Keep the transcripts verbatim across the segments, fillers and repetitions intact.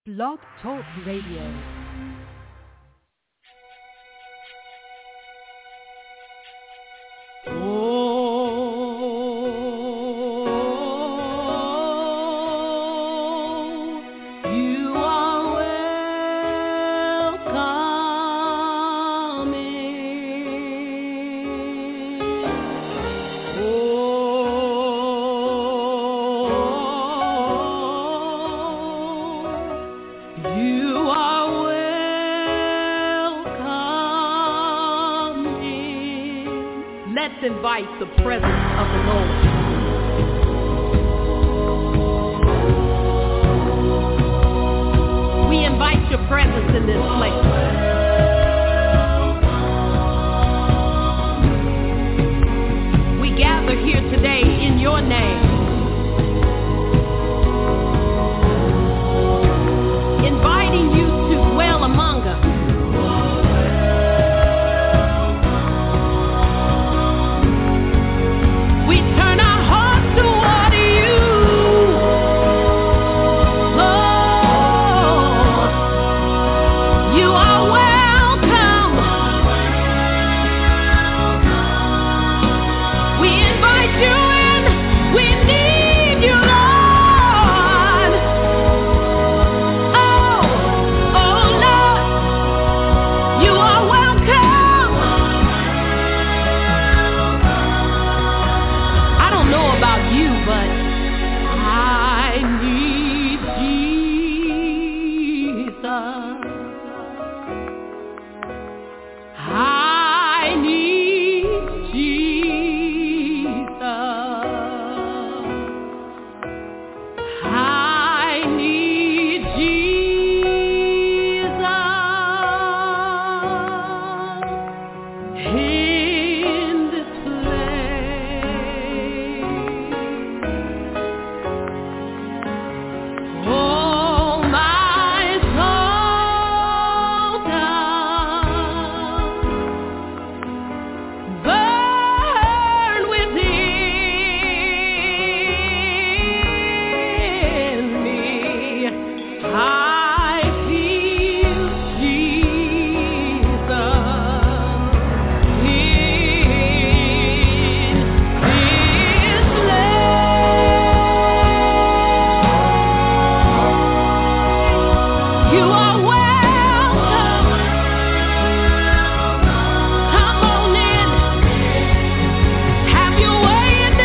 Blog Talk Radio. Invite the presence of the Lord. We invite your presence in this place. We gather here today in your name, inviting you to dwell among us.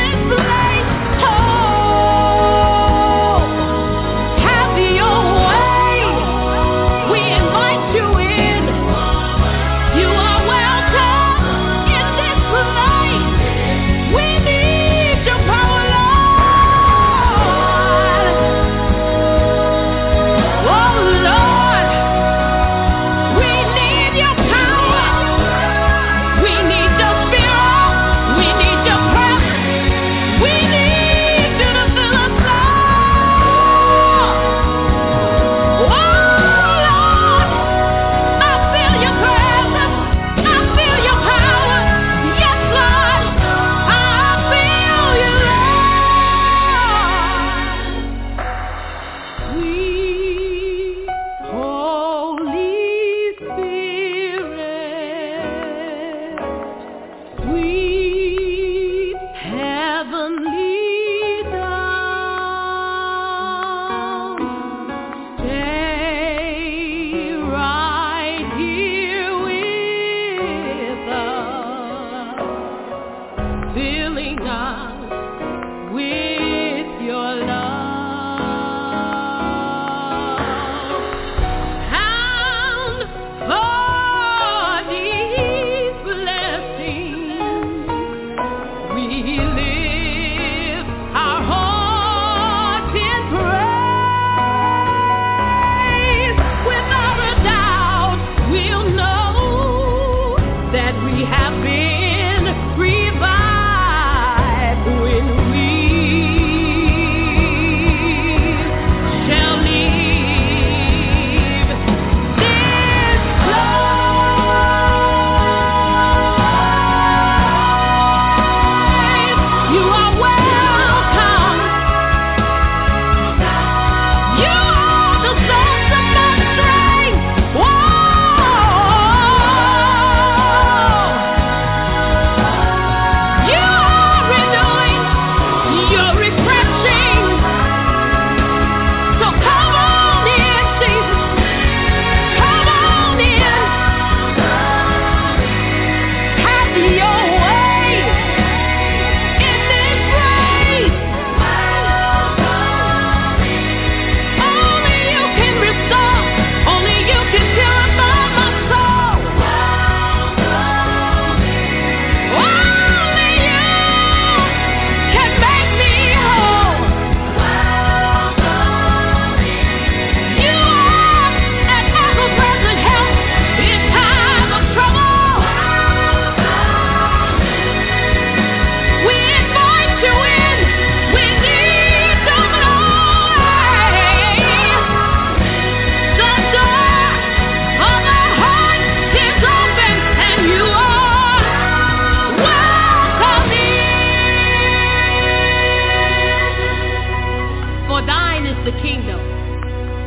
Have your way.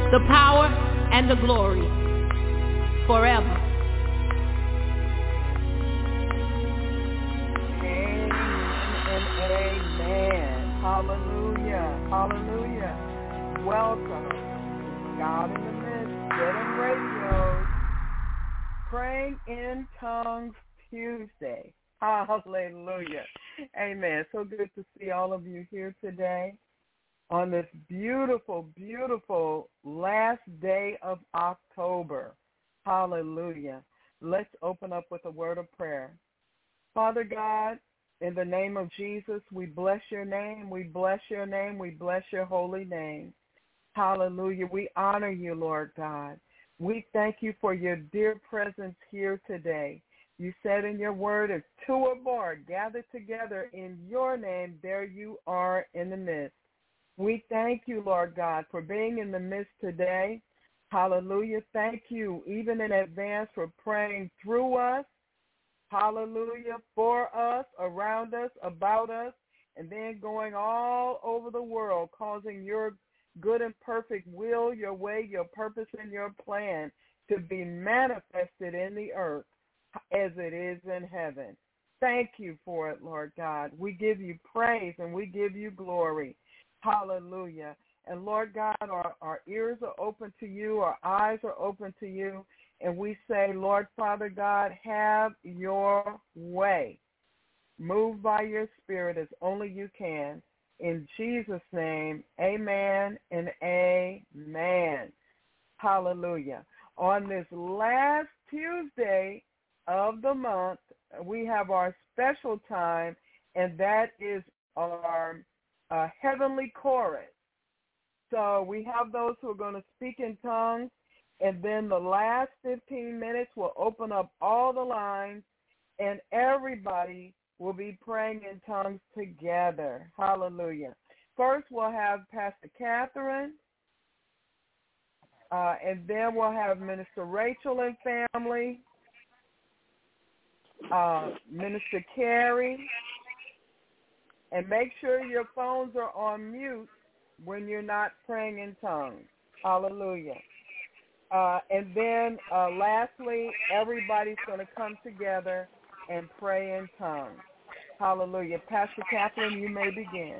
the power and the glory forever. Amen and amen. Hallelujah. Hallelujah. Welcome to God in the Midst, Getting Radio, Praying in Tongues Tuesday. Hallelujah. Amen. So good to see all of you here today on this beautiful, beautiful last day of October. Hallelujah. Let's open up with a word of prayer. Father God, in the name of Jesus, we bless your name. We bless your name. We bless your holy name. Hallelujah. We honor you, Lord God. We thank you for your dear presence here today. You said in your word, if two or more gather together in your name, there you are in the midst. We thank you, Lord God, for being in the midst today. Hallelujah. Thank you, even in advance, for praying through us. Hallelujah. For us, around us, about us, and then going all over the world, causing your good and perfect will, your way, your purpose, and your plan to be manifested in the earth as it is in heaven. Thank you for it, Lord God. We give you praise and we give you glory. Hallelujah. And Lord God, our, our ears are open to you, our eyes are open to you, and we say, Lord Father God, have your way. Move by your Spirit as only you can. In Jesus' name, amen and amen. Hallelujah. On this last Tuesday of the month, we have our special time, and that is our uh, heavenly chorus. So we have those who are going to speak in tongues, and then the last fifteen minutes will open up all the lines, and everybody will be praying in tongues together. Hallelujah. First, we'll have Pastor Catherine, uh, and then we'll have Minister Rachel and family, uh, Minister Carrie, and make sure your phones are on mute when you're not praying in tongues. Hallelujah. Uh, and then uh, lastly, everybody's going to come together and pray in tongues. Hallelujah. Pastor Catherine, you may begin.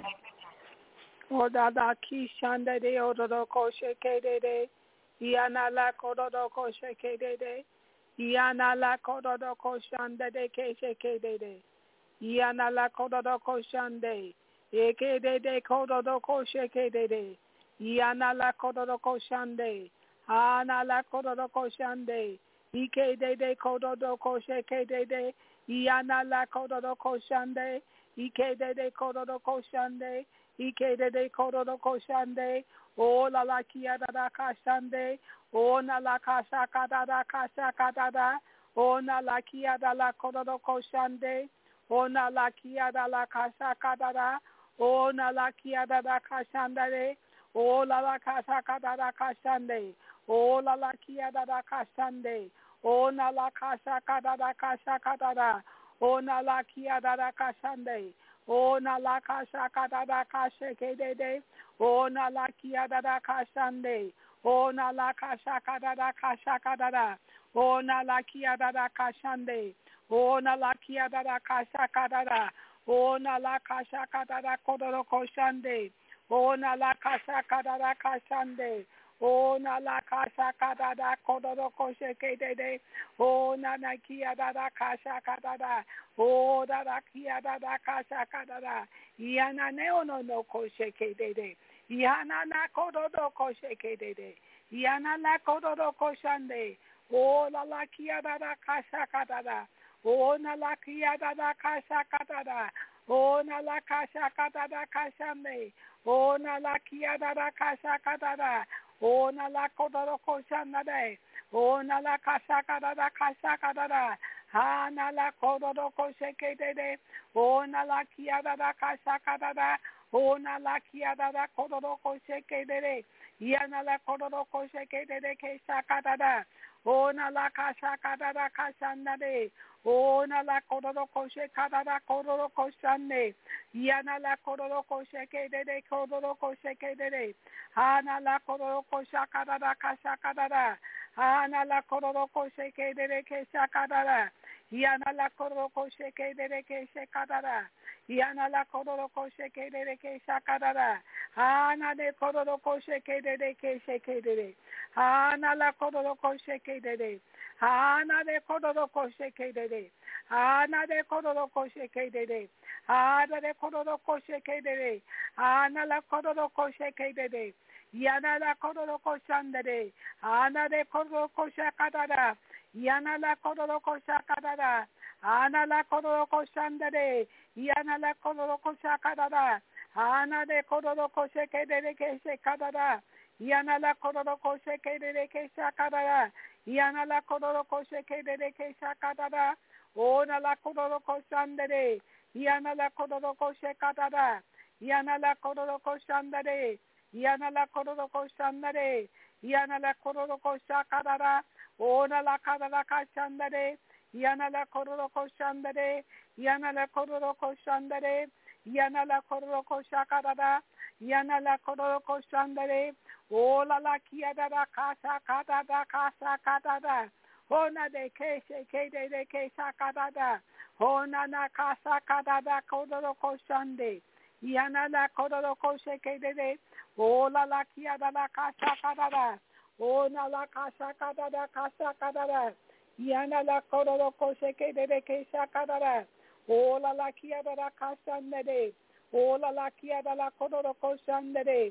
Yana la kododo koshande, eke de de kododo kosheke de de. Yana la kododo koshande, ana la kododo koshande, ike de de kododo kosheke de de. Yana la kododo koshande, ike de de kododo koshande, ike de de kododo koshande. O la la kia da da kashande, o na la kasha kada da kasha kada da, o na la kia da la kododo koshande. Ona la kia da la casa cadara, ona la kia da da casandare, ola la casa cadara casande, ola la kia da da casande, ona la casa cadara casa cadara, ona la kia da da casande, ona la casa cadara casa kedede, ona la kia da da casande, ona la casa cadara casa cadara, ona la kia da da casande. Ona la kia da da kasha kadada. Ona la kasha kadada kodoro koshande. Ona la kasha kadada kashande. Ona la kasha kadada kodoro kosheke de. Ona na kia da da kasha kadada. Ona la kia da da kasha kadada. Iana ne ono no kosheke de. Iana na kodoro kosheke de. Iana la kodoro koshande. Ola la kia da da kasha kadada. Ona la kia da da kasha kadada. Ona la kasha kadada kashame. Ona la kia da da kasha kadada. Ona la kodoro koshanade. Ona la kasha kadada kasha kadada. Hana la kodoro kosheke de. Ona la kia da da kasha kadada. Ona la kia da da kodoro kosheke de. Yana la kodoro kosheke de kesha kadada. Ona la kasha kadada kashandade. Ona la kororo koshe kadada kororo koshande. Yana la kororo koshe kedede kororo koshe kedede. Ana la kororo kosha kadada kasha kadada. Ana la kororo koshe kedede kesha kadada. Yana la kororo koshe kedede keshe kadada. Yana la kororo koshe kedede kesha kadada. Ana de kororo koshe kedede keshe kedede. Ana la kororo koshe kedede. Ana de kororo koshe kedede. Ana de kororo koshe kedede. Ana de kororo koshe kedede. Ana la kororo koshe kedede. Yana la kororo koshandede. Ana de kororo koshe kadada. Yana la kororo koshe kadada. Ana la kororo koshandede. Yana la kororo koshe kadada. Ana de kororo koshe kedede keshe kadada. Yana la kororo koshe kedede keshe kadada. Yana la kororo koshe kedede keshe kadada. Ona la kororo koshandede. Yana la kororo koshe kadada. Yana la kororo koshandede. Yana la kororo koshandede. Yana la kororo kosha kadada. Ona la kadada kashandede. Yana la kororo koshandede. Yana la kororo koshandede. Yana la kororo kosha kadada. Yana la kororo koshandede. Ola la kiada da kasha kadada kasha kadada. Ona de keshe kede de kesha kadada. Ona na kasha kadada kororo koshande. Yana la kororo koshe kede de. Ola la kiada da kasha kadada. Ona la kasha kadada kasha kadada. Yana la kororo koshe kede de kesha kadada. Ola la kiada da kashande de. Ola la kiada la kororo koshande de.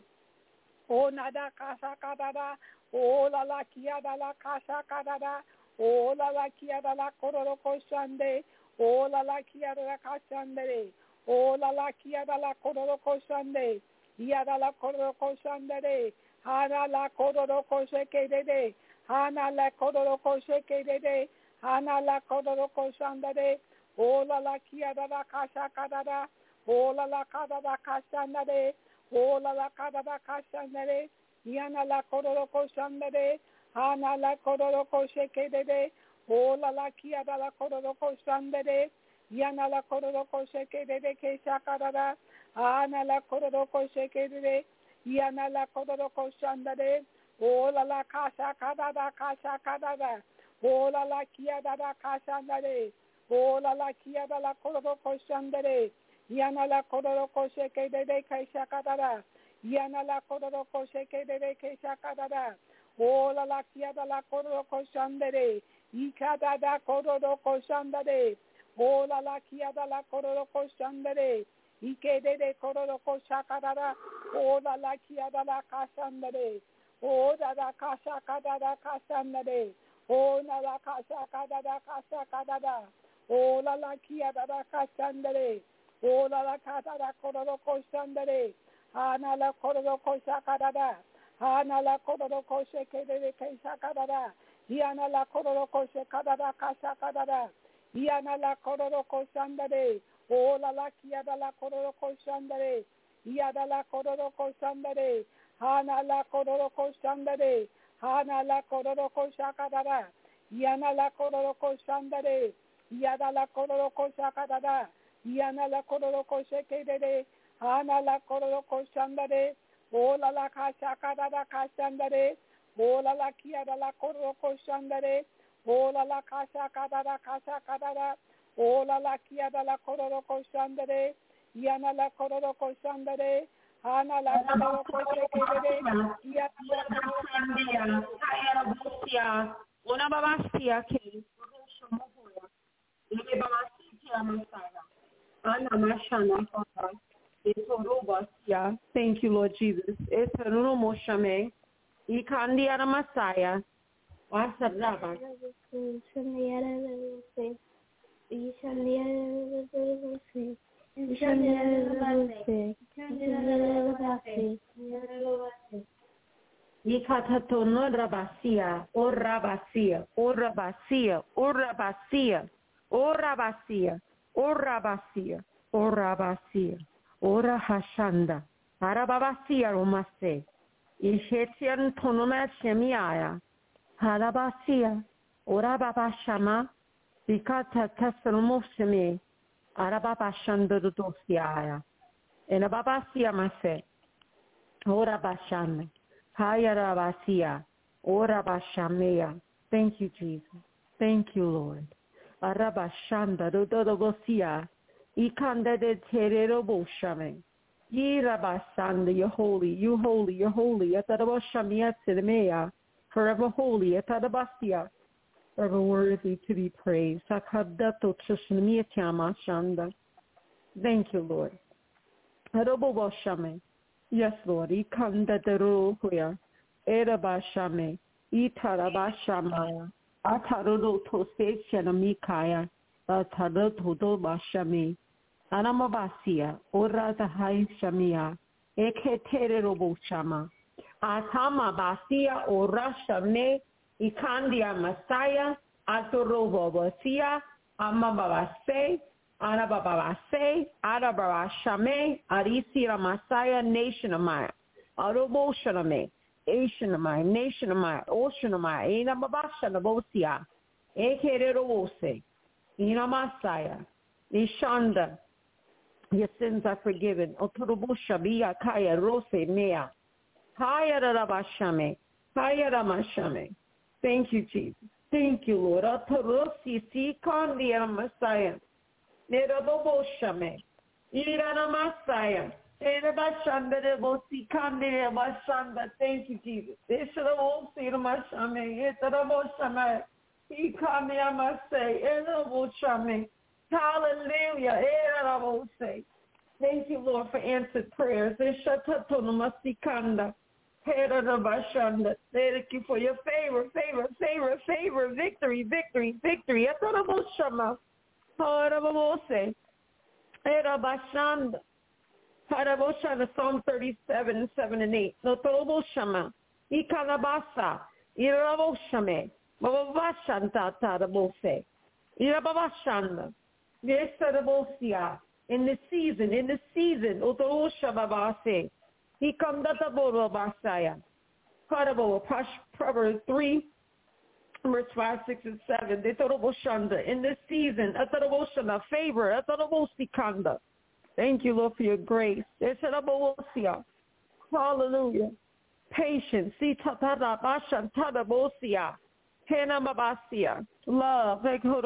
O nada casa cadada, o la la kia da la casa cadada, o la la kia da la kororo koshande, o la la kia da la kashande, o la la kia da la kororo koshande, ia da la kororo koshande, hana la kororo koshe kedede, hana la kororo koshe kedede, hana la kororo koshande, o la la kia da la casa cadada, o la la kada da kashande. Ola la kada da kashandere, yana la kororo koshandere, hana la kororo koshe kedede, ola la kia da la kororo koshandere, yana la kororo koshe kedede kesha kadada, hana la kororo koshe kedede, yana la kororo koshandere, ola la kasha kadada kasha kadada, ola la kia da da kashandere, ola la kia da la kororo koshandere. Yana la kororo koshe kedede kesha kadada. Yana la kororo koshe kedede kesha kadada. Ola la kiada la kororo koshandere. Ikada da kororo koshandere. Ola la kiada la kororo koshandere. Ikedede kororo kosha kadada. Ola la kiada la kashandere. Oda da kasha kadada kashandere. Ola la kasha kadada kasha kadada. Ola la kiada da kashandere. Ola la kata da kororo koshandere. Hana la kororo kosha kadada. Hana la kororo koshe kedede kesha kadada. Hiana la kororo koshe kadada kasha kadada. Hiana la kororo koshandere. Ola la kiada la kororo koshandere. Hiada la kororo koshandere. Hana la kororo koshandere. Hana la kororo kosha kadada. Hiana la kororo koshandere. Hiada la kororo kosha kadada. Yana la kororo koshe kedede, hana la kororo koshandare, ola la kasha kadada kashandare, ola la kiada la kororo koshandare, ola la kasha kadada kasha kadada, ola la kiada la kororo koshandare, yana la kororo koshandare, hana la kororo koshe kedede, yana la kororo Una babastia ke Une babastia masaya. Ana mashana Father. Etorobasia. Thank you, Lord Jesus. Eteruno moshame. Ikandi ara masaya. Wasaraba. Ikatatono rabasia. O rabasia. O rabasia. O rabasia. O rabasia. Ora basia, ora basia, ora hashanda, arababasia romase, ishetian tonoma shemiaya, Harabasia, Orababa Shama, Bikata Tasarumosimi, Arababa Shandodosiaya, and Ababasia Mase, Orabashame, Hayarabasia, Orabashamea. Thank you, Jesus. Thank you, Lord. Arabashanda Dodobosia, Ikanda de Tereroboshame. Yirabasanda, you're holy, you're holy, you're holy. Ataraboshamia Sedemea, forever holy. Atarabasia, forever worthy to be praised. Sakadato Chushnamiatiama Shanda. Thank you, Lord. Aroboshame. Yes, Lord. Ikanda de Rohuya, Erabashame, Itarabashamaya, Atarudo Tose Shanamikaya, Atarudo Bashame. Anamabasia, Ora the Hai Shamia, Eketere Robo Shama, Atama Basia, Ora Shame, Ikandia Masaya, Atorobo Basia, Amababase, Anababase, Arabara Shame, Arisira Masaya, Nation of Maya, Arobo Shaname, Asian of Maya, Nation of Maya, Ocean of Maya, Inamabasha Nabosia, Ekere Robose, Inamasaya, Nishanda. Your sins are forgiven. Otorobusha biya kaya rose mea. Haya rabashame. Haya ramashame. Thank you, Jesus. Thank you, Lord. Otorosi si kandi Messiah. Neroboshame. Ira namasaya. Erabashanda rebosi kandi rabashanda. Thank you, Jesus. Esharosi ramashame. Etoroboshame. He kandi amase. Eroboshame. Hallelujah. Thank you, Lord, for answered prayers. Thank you for your favor, favor, favor, favor, victory, victory, victory. Psalm thirty-seven, seven and eight. In the season, in the season, he come that Basaya. Proverbs three, verse five, six, and seven. In this season, favor, thank you, Lord, for your grace. Hallelujah. Patience. Love.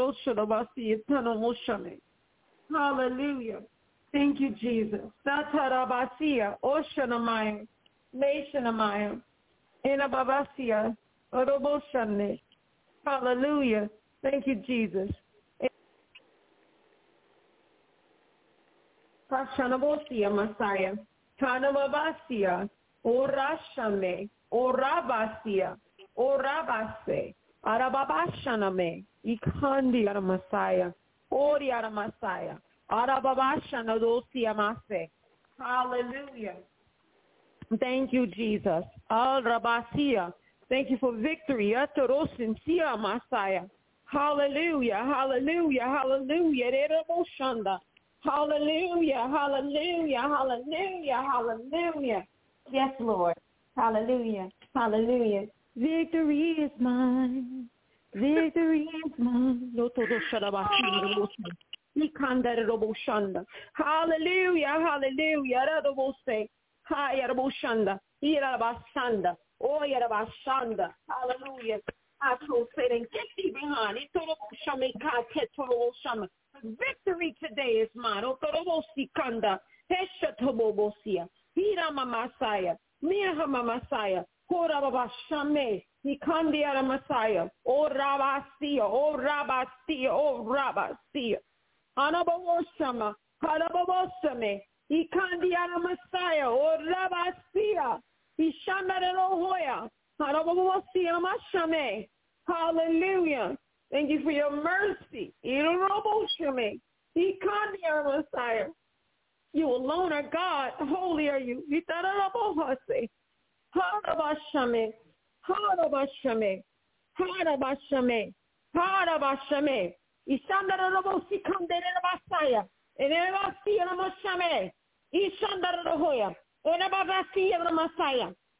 Hallelujah. Thank you, Jesus. Satarabasia, Oshanamaya, Nationamaya, Enababasia, Oroboshane. Hallelujah. Thank you, Jesus. Pashanabosia, Messiah. Tanababasia, Orashame, Orabasia, Orabase, Arababashaname, Ikandi Messiah. Oriara Messiah. Arababashana dosia mase. Hallelujah. Thank you, Jesus. Al Rabasia. Thank you for victory. Atorosin sia Messiah. Hallelujah. Hallelujah. Hallelujah. Hallelujah. Hallelujah. Hallelujah. Hallelujah. Hallelujah. Yes, Lord. Hallelujah. Hallelujah. Victory is mine. Victory is mine. Hallelujah, hallelujah. Hallelujah. I told Satan, get thee behind. Victory today is mine. Messiah. Messiah. He come the other Messiah. Oh Rabasia, oh Rabasia, oh Rabasia. Anabawoshama, Halabawosame. He come the other Messiah. Oh Rabasia. He shamad Hoya. Halabawosia Mashame. Hallelujah. Thank you for your mercy. Iroboshame. He come the other Messiah. You alone are God. Holy are you. Hitarabahase. Halabashame. Harabashame, Harabashame, Harabashame. Ishandarabosi Kanderabasaya, and Evasi Ramashame, Ishandarahoya, and Ababasi of the Messiah.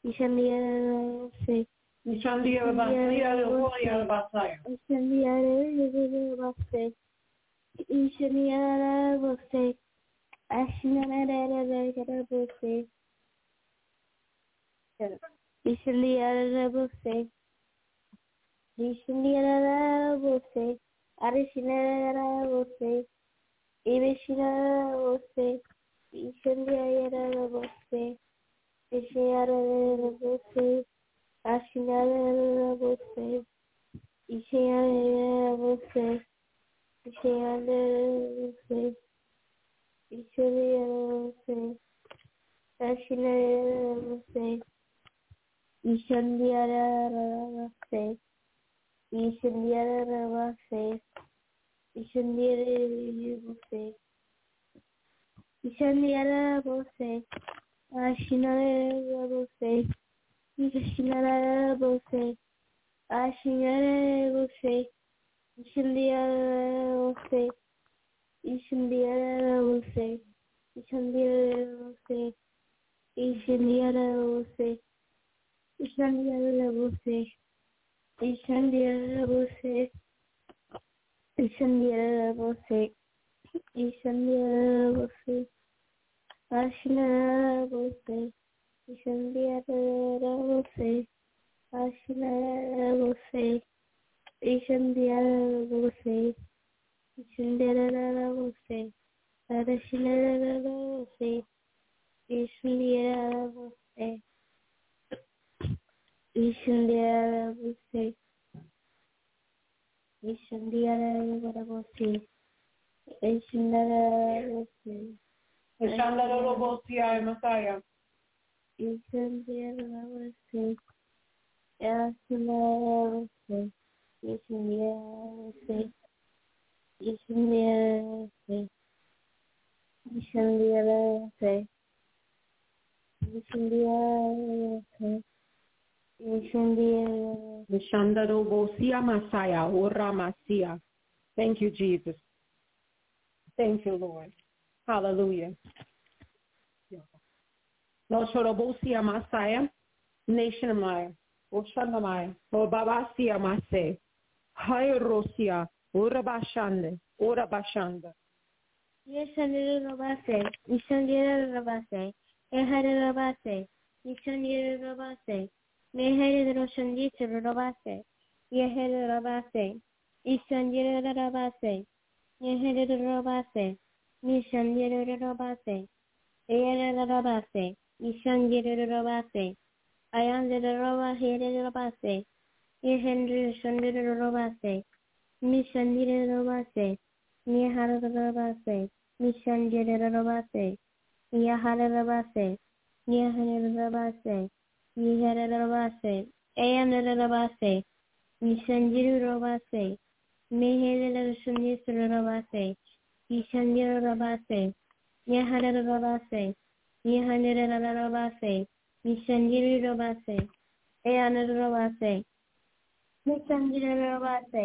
Ishandiarabose. Ishandiarabasaya. Ishandiarabose. Ishandiarabose. Ashinarabose. Ishandiarabose. Ishandiarabose. Arishinarabose. Ibishinarabose. Ishandiarabose. Ishandiarabose. Ashinarabose. Ishandiarabose. Ishandiarabose. Ishandiarabose. Ashinarabose. Ishandiarabose. Ishandiarabose. Ishandiarabose. Ishandiarabose. Ashinarabose. Ishandiarabose. Ashinarabose. Ishandiarabose. Ishandiarabose. Ishandiarabose. Ishandiarabose. Ishandiarabose. Ishandiarabose. Ishandiarabose. Ishandiarabose. Ashinarabose. Ishandiarabose. Ashinarabose. Ishandiarabose. Ishandiarabose. Ashinarabose. Ishandiarabose. Ishandiarabose. Ishandiarabose. Ishandiarabose. Ishandiarabose, Messiah. Ishandiarabose. Ishandiarabose. Ishandiarabose. Ishandiarabose. Ishandiarabose. Ishandiarabose. Ishandiarabose. Ishandiarabose, Messiah, Ora Messiah. Thank you, Jesus. Thank you, Lord. Hallelujah. Noshorobosia Messiah, Nationamai, Oshanamai, Obabasia Mase, Hairosia, Urabashande, Urabashanda. Ishandiarabose. Ishandiarabose. Eharabase. Ishandiarabose. Neherabase. Yeherabase. Ishandiarabase. Yeherabase. Nishandiarabase. Eherabase. Ishandiarabase. Ayandarabase. Yehendrashandirabase. Nishandiarabase. Neharabase. Nishandiarabase. Yaharabase. Yaharabase. Yaharabase. Ayandarabase. Nishandirabase. Meherabase. Nishandirabase. Yaharabase. Yaharabase. Nishandirabase. Ayandarabase. Nishandirabase.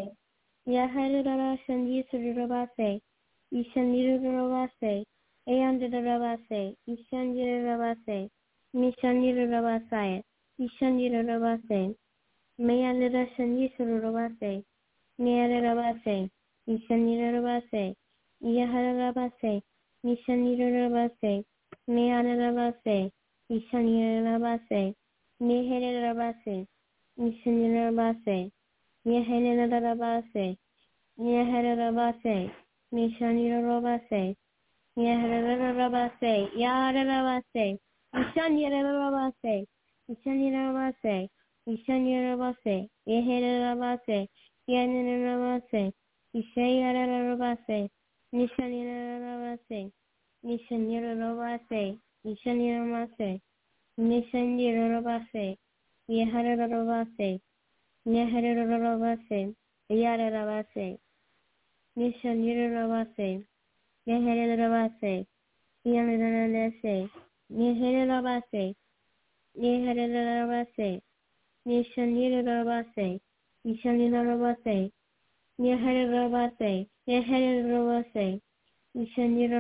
Yaharabase. Ishandirabase. Ayandarabase. Ishandirabase. Nishandirabase. Ishandirabase. Mayandarashandirabase. Nayarabase. Ishandirabase. Yaharabase. Nishandirabase. Mayandarabase. Ishandirabase. Neherabase. Nishandirabase. Yaharabase. Yaharabase. Nishandirabase. Yaharabase. Yaharabase. Nishandirabase. Nishandirabase. Nishandirabase. Yaharabase. Yaharabase. Ishayarabase. Nishandirabase. Nishandirabase. Nishandirabase. Nishandirabase. Yaharabase. Yaharabase. Yarabase. Nishandirabase. Yaharabase. Yaharabase. Yaharabase. Yaharabase. Nishandirabase. Nishandirabase. Yaharabase. Yaharabase.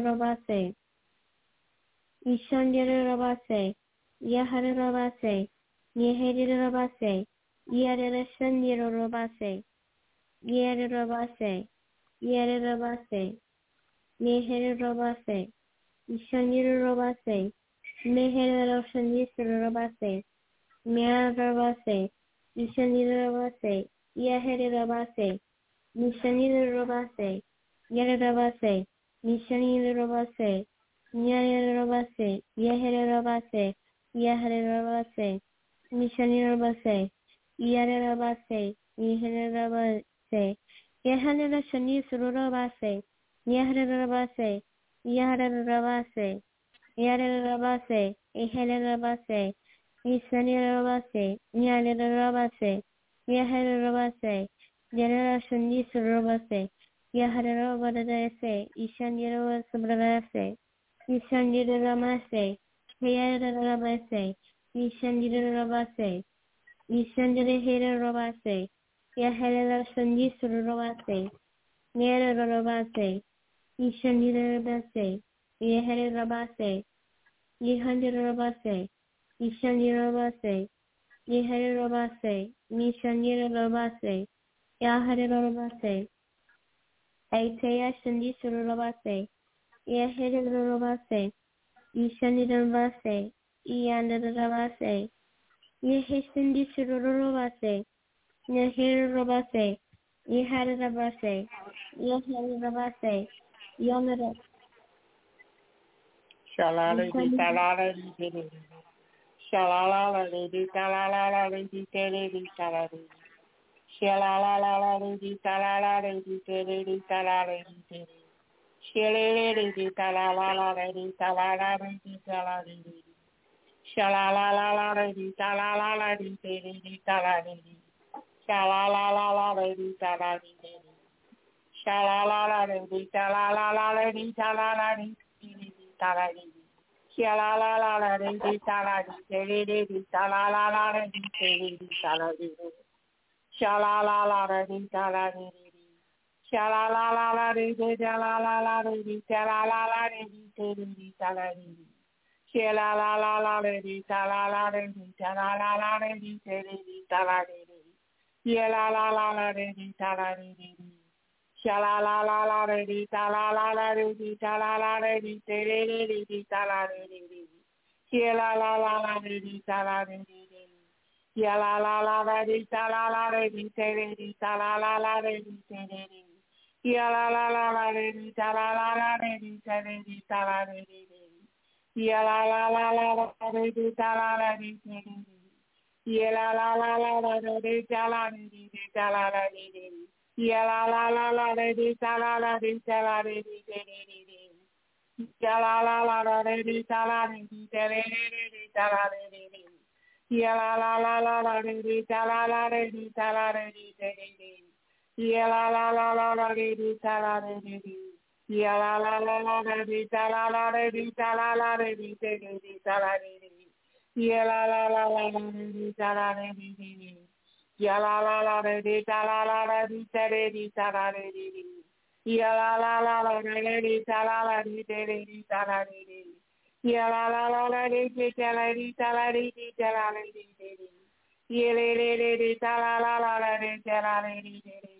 Nishandirabase. Nishandirabase. Yaharabase. Yeherirabase, Yerirashandirabase, Yerirabase, Yerirabase, Yeherirabase, Ishandirabase, Meherirashandirabase, Meharabase, Ishandirabase, Yeherirabase, Nishandirabase, Yerirabase, Nishandirabase, Yerirabase, Yeherirabase, Yeherirabase, Nishanirabase, Yarabase, Yeharabase, Yahanashani Surabase, Yaharabase, Yaharabase, Yarabase, Eharabase, Nisanirabase, Yarabase, Yaharabase, Yanashani Surabase, Yaharabase, Ishanirabase, Ishandiramase, Yarabase, Ishandirabase, Ishandirabase, Yaharabase, Yarabase, Ishandirabase, Yaharabase, Yahandirabase, Ishandirabase, Yaharabase, Nishandirabase, Yaharabase, Aitaya Shandisurabase, Yaharabase, Ishandirabase, Yandarabase, Yehishindishurubase, Yehirabase, Yeharabase, Yeharabase, Yonara, Shalala di talala di di Shalala di talala di di talala Shalala di talala di di talala di Shalala di talala di talala di talala Shalala di talala di di talala Shalala di talala di Shalala di talala di talala di talala Shalala di talala di di talala di di talala Shalala di talala di Shalala di talala di talala di di talala Shalala di talala di talala di di talala Shalala di talala di Shalala di talala di talala di di talala Shalala di talala di Yalalala di talala di di talala di Yalalala di talala di di talala Yalalala di talala di Yalalala di talala di talala di Yalalala di talala di talala di Yalalala di talala di talala di Yalalala di talala di talala di Yalalala di talala di Yalalala di talala di talala di talala Yalalala di talala di Yalalala di talala di di talala Yalalala di talala di di talala Yalalala di talala di talala di talala Yelele di talala di talala di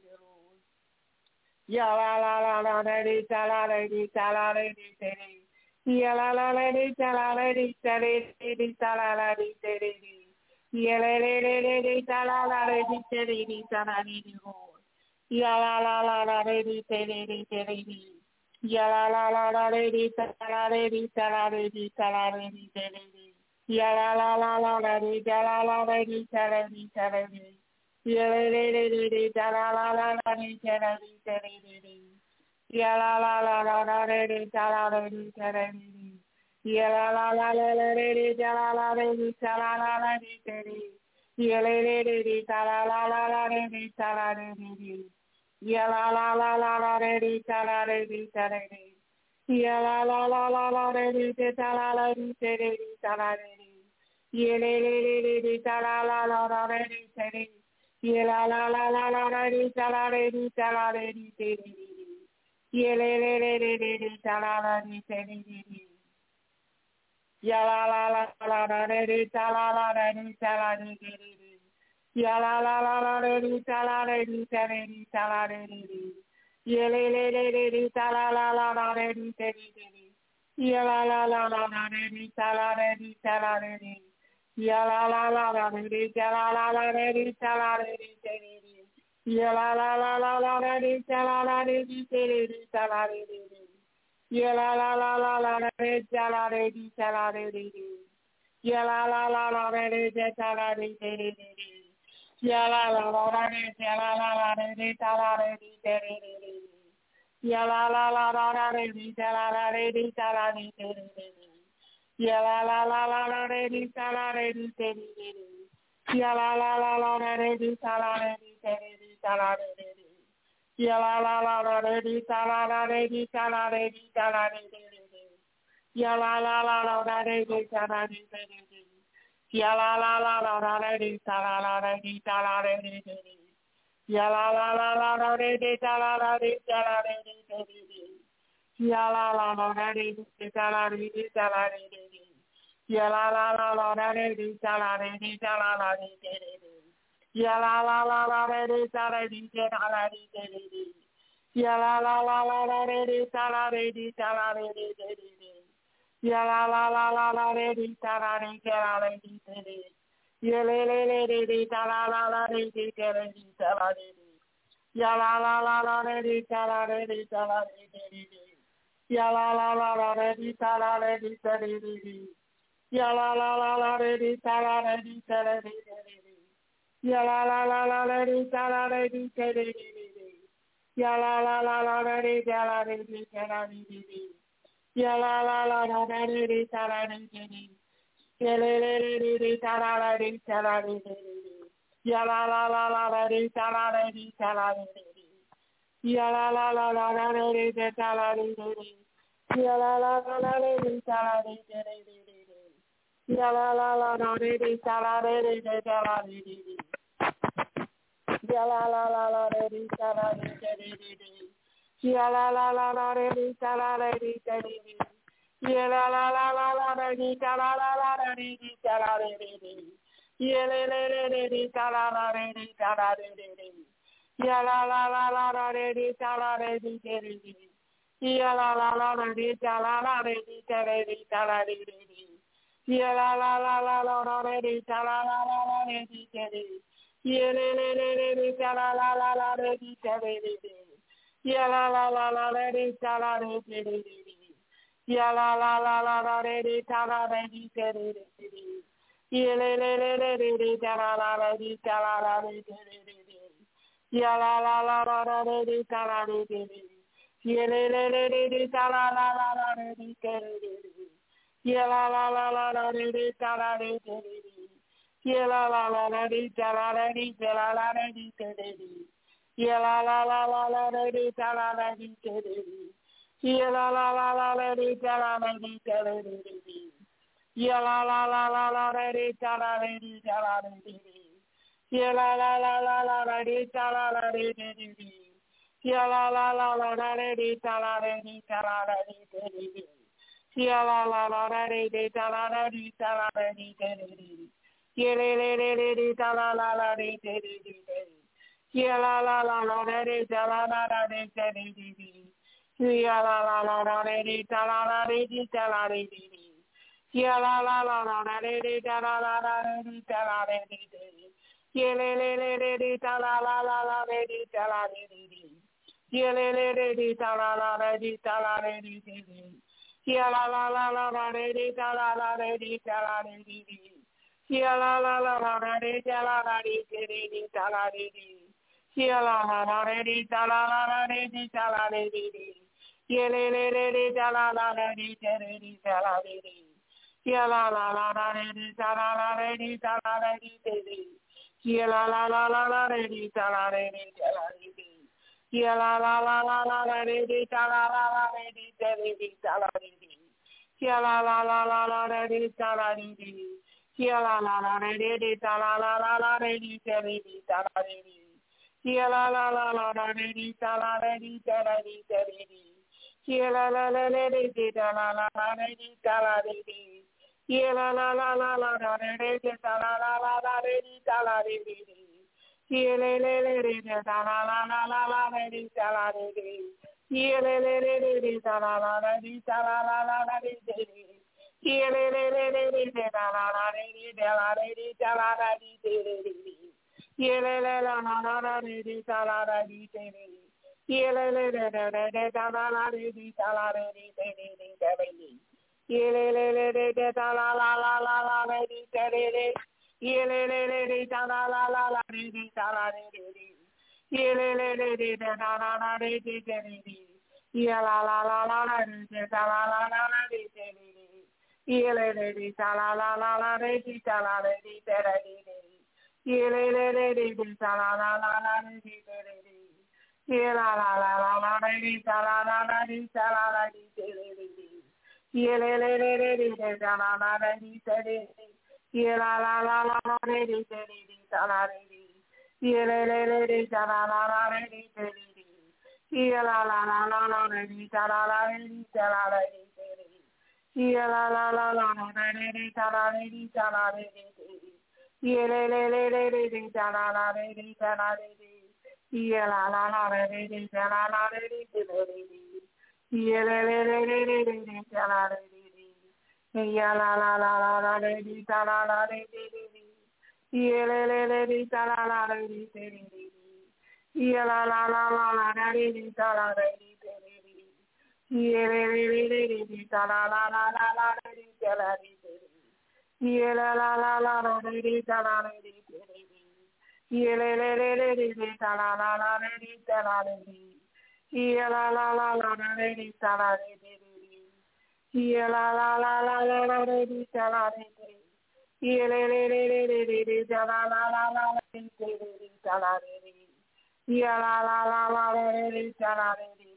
Yalalala di talala di talala di Yalalala di talala di talala di talala di Yelele di talala di talala di Yalalala di talala di Yalalala di talala di talala di talala di Yalalala di talala di talala di talala Yelele di talala di talala di Yalalala di talala di talala Yalalala di talala di talala di Yelele di talala di talala di Yalalala di talala di talala Yalalala di talala di talala Yelele di talala di talala Yalalala di talala di talala di Yelele di talala di talala Ya la la la la la re re ta la la re re ta la re re re re. Ya la la la la re re ta la re re ta re re ta la re re re. Ye le le le le re ta la la la la re re te re re re. Ya la la la la la re re ta la re re ta la re re. Ya la la la la re re ta la la la re re ta la re re te re re. Ya la la la la la re re ta la la re re te re re ta la re re re. Ya la la la la la re ta la re re ta la re re re. Ya la la la la re re ta la re te re re re. Ya la la la la re ta la la la re ta la re re te re re re. Ya la la la la la re ta la la re ta la re te re re re. Ya la la la la la re ta la re te re re re. Ya la la la la la re ta la re te re re ta la re re re. Ya la la la la re ta la la re ta la re ta la re te re re. Ya la la la la la re ta la re te re re. Ya la la la la la re ta la la re ta la re te re re. Ya la la la la la re ta la la re ta la re te re re. Ya la la la la re ta la re ta la re te re re. Ya la la la la la re ta la re ta la la re te re re. Ya la la la la re ta la re ta la re te re re. Ya la la la la la re ta la re ta la re te re re. Ya la la la la la re ta la re ta la re te re re. Ya le le le re ta la la la re te re re ta la re re. Ya la la la la re ta la re ta la re te re re. Ya la la la la re ta la re te re re. Ya la la la la re ta la re te re re. Ya la la la la re ta la re te re re. Ya la la la la re ta la re te re re. Ya la la la la re ta la re te re. Ya le le le re ta la la re ta la re te re. Ya la la la la re ta la re ta la re te re. Ya la la la la re ta la re te re. Ya la la la la re ta la re te re re. Ya la la la la re ta la re ta la re te re. Ya la la la la re ta la re te re re. Ya la la la la re ta la re te re re. Ya la la la la la re ta la la la re ta la re re. Ya le le le re ta la la re ta la re re. Ya la la la la la re ta la re te re re. Ya la la la la re ta la la re te re re ta la re re. Ya la la la la la re ta la la la la re te re. Ya le le le re ta la la la la re te re re. Ya la la la la re ta la re te re re. Ya la la la la la re ta la re te re re. Ya le le le le re ta la la la re ta la la re te re re. Ya la la la la la re ta la re te re. Ya le le le re ta la la la la re te re re. Ya la la la la la re ta la re te re re. Ya la la la la re ta la re te la la re te re re. Ya la la la la la re ta la re te re re. Ya la la la la la re ta la re te re re. Ya la la la la la re ta la re ta la re re. Ya la la la la la re ta la re re re. Ya la la la la la re ta la re ta la re te re re. Ya la la la la re ta la re ta la re te re re. Ya le le le re ta la la la re te re re. Ya la la la la re ta la la la re te re re. Ya la la la la re ta la la re ta la re re. Ya la la la la re ta la la la re ta la re re. Ya le le le re ta la la la la re ta la re re. Ya le le re ta la la re ta la re re. Ya la la la la la re ta la la re ta la re re. Ya la la la la re ta la la re re ta la re re. Ya la la la re ta la la la re ta la re re. Ya le le le re ta la la la re re ta la re re. Ya la la la la re ta la la re ta la re re. Ya la la la la la re ta la re ta la re re. Ya la la la la la re ta la la la re ta la re re. Ya la la la la la re ta la re re. Ya la la la re ta la la la la re ta la re re. Ya la la la la la re ta la re ta la re re. Ya la la la la re ta la la la re ta la re re. Ye la la la la la la re re de da la la la la re di da la re di di. Ye le le le re de da la la la la la re di da la re di. Ye le le le le re da la la la di da la la la la re di di. Ye le le le le re de da la la re di da la re di da la la di di di di. Ye le le la la la la re di da la la di di di. Ye le le le le le de da la la re di da la re di di di di di. Ye le le le le de da la la la la la re di di di. Ye le le le le da la la la la re di da la re di di. Ye le le le le de da la la re di di di. Ye la la la la la re di da la la la la re di di. Ye le le le da la la la la re di da la re di di di. Ye le le le le de da la la la la re di di di. Ye la la la la la re di da la la la di da la la di di di. Ye le le le le le de da la la la di di di. Ye la la la la la re di di di da la re di. Ye le le le le da la la la re di di di. Ye la la la la la re di da la la re di da la la di di. Ye la la la la la re di da la re di da la re di. Ye le le le le le de da la la re di da la re di. Ye la la la re di da la la re di di. Ye le le le le le de da la re di. Ye la la la la la re di da la la re di. Ye le le le de da la la re di di. Ye la la la la la re di da la re di di. Ye le le le le de da la la la la la re di da la re di. Ye la la la la la re di da la re di di. Ye le le le le de da la la la re di da la re di. Ye la la la la la re di da la re di. Ye la la la la la la re di da la re di. Ye le le le le le de da la la la la la re di da la re di. Ye la la la la la re di da la re di.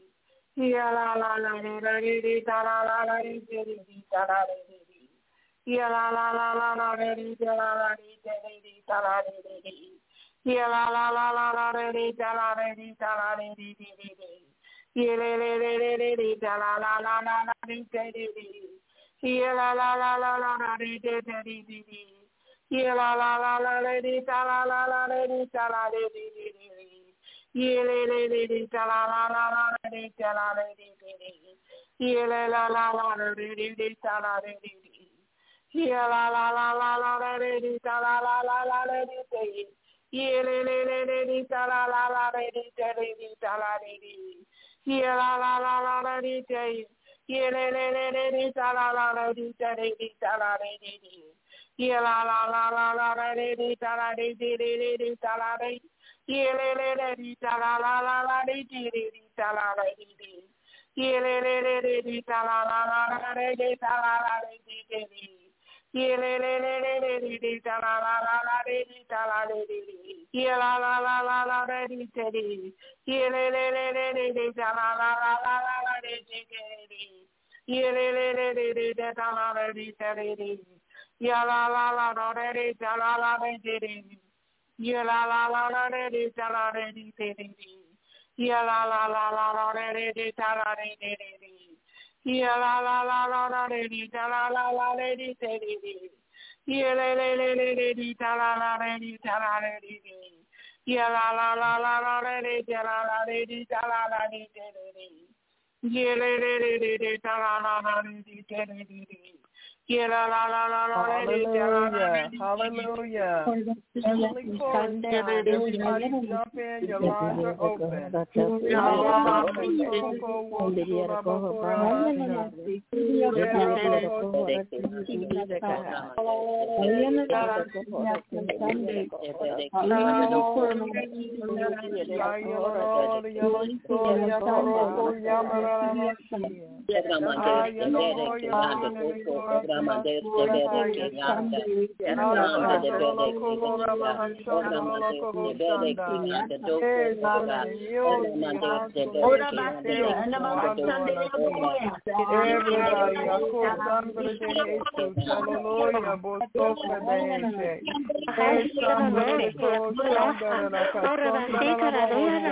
Ye la la la la re di da la la la re di da la re di. Ye la la la la la re di da la la re di da la re di. Ye la la la la la re di da la re di da la re di di di. Ye le le le le le di da la la la la la re di di. Ye la la la la la la re di di di di. Ye la la la la re di da la la la re di da la re di di di. Ye le le le di da la la la la re di da la re di di di. Ye le la la la re di di da la re di di. Ye la la la la la re di da la la la la re di di. Ye le le le le di da la la la re di di da la re di. Ye la la la la la re di. Ye le le le le di da la la la di di da la re di. Ye la la la la la re di da la re di di di da la re. Ye le le le di da la la la la di di di da la re di. Ye le le le le di da la la la la re di da la la re di di. Ye le le le le le di da la la la la re di da la re di. Ye la la la la la re di di. Ye le le le le le di da la la la la la la re di di. Ye le le le le le da la re di di. Ya la la la la re di da la la re di di. Ye la la la la re di da la re di di. Ye la la la la la re di da la re di di. Ye la la la la la re di da la la la re di di. Ye le le le le le di da la la re di da la re di di. Ye la la la la la re di da la la re di da la la di di. Ye le le le le di da la la la re di di di. Ye la la la la la re di da la la Hallelujah. Hallelujah. Heavenly Chorus time. Everybody jump in. Your lines are open.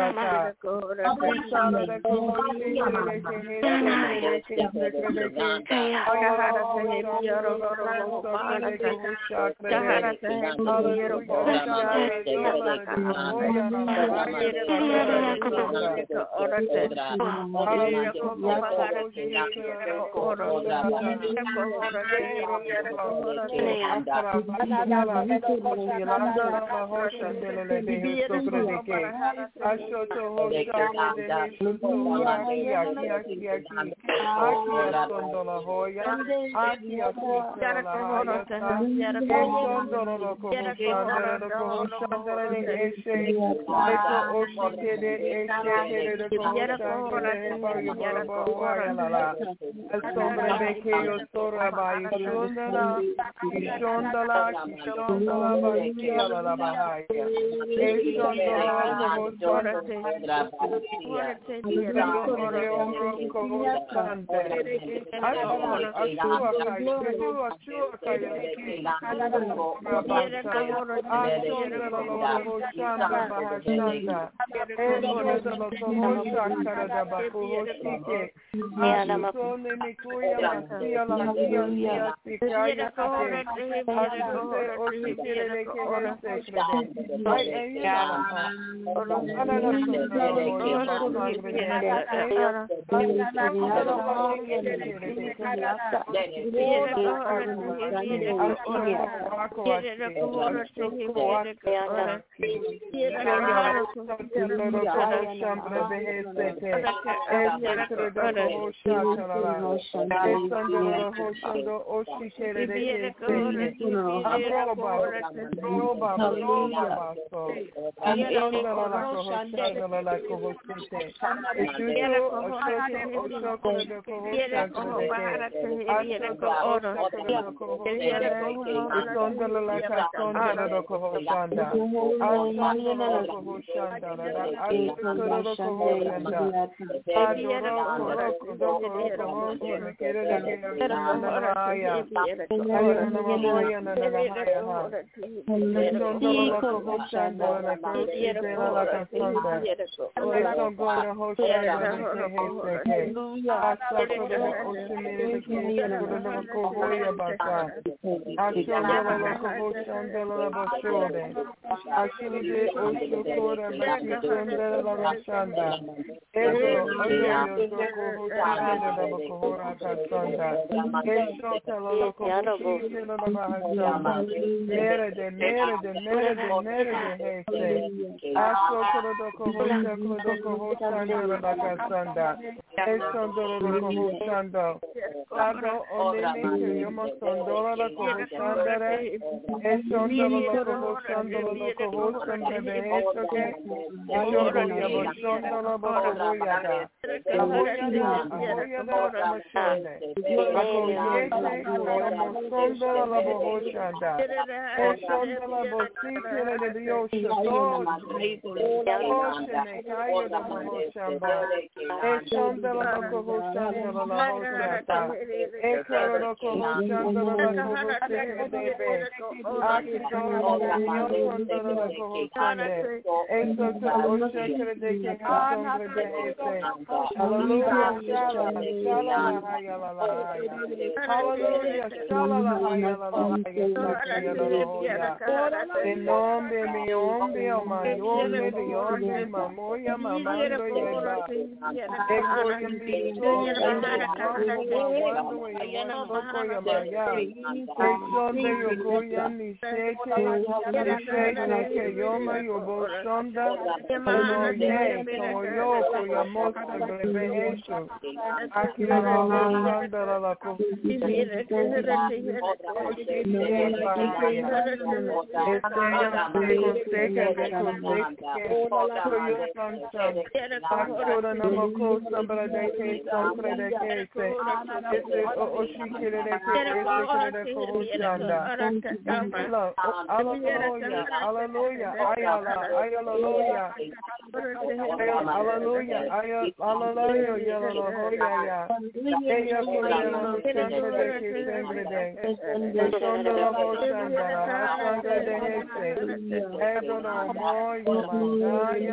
Hallelujah.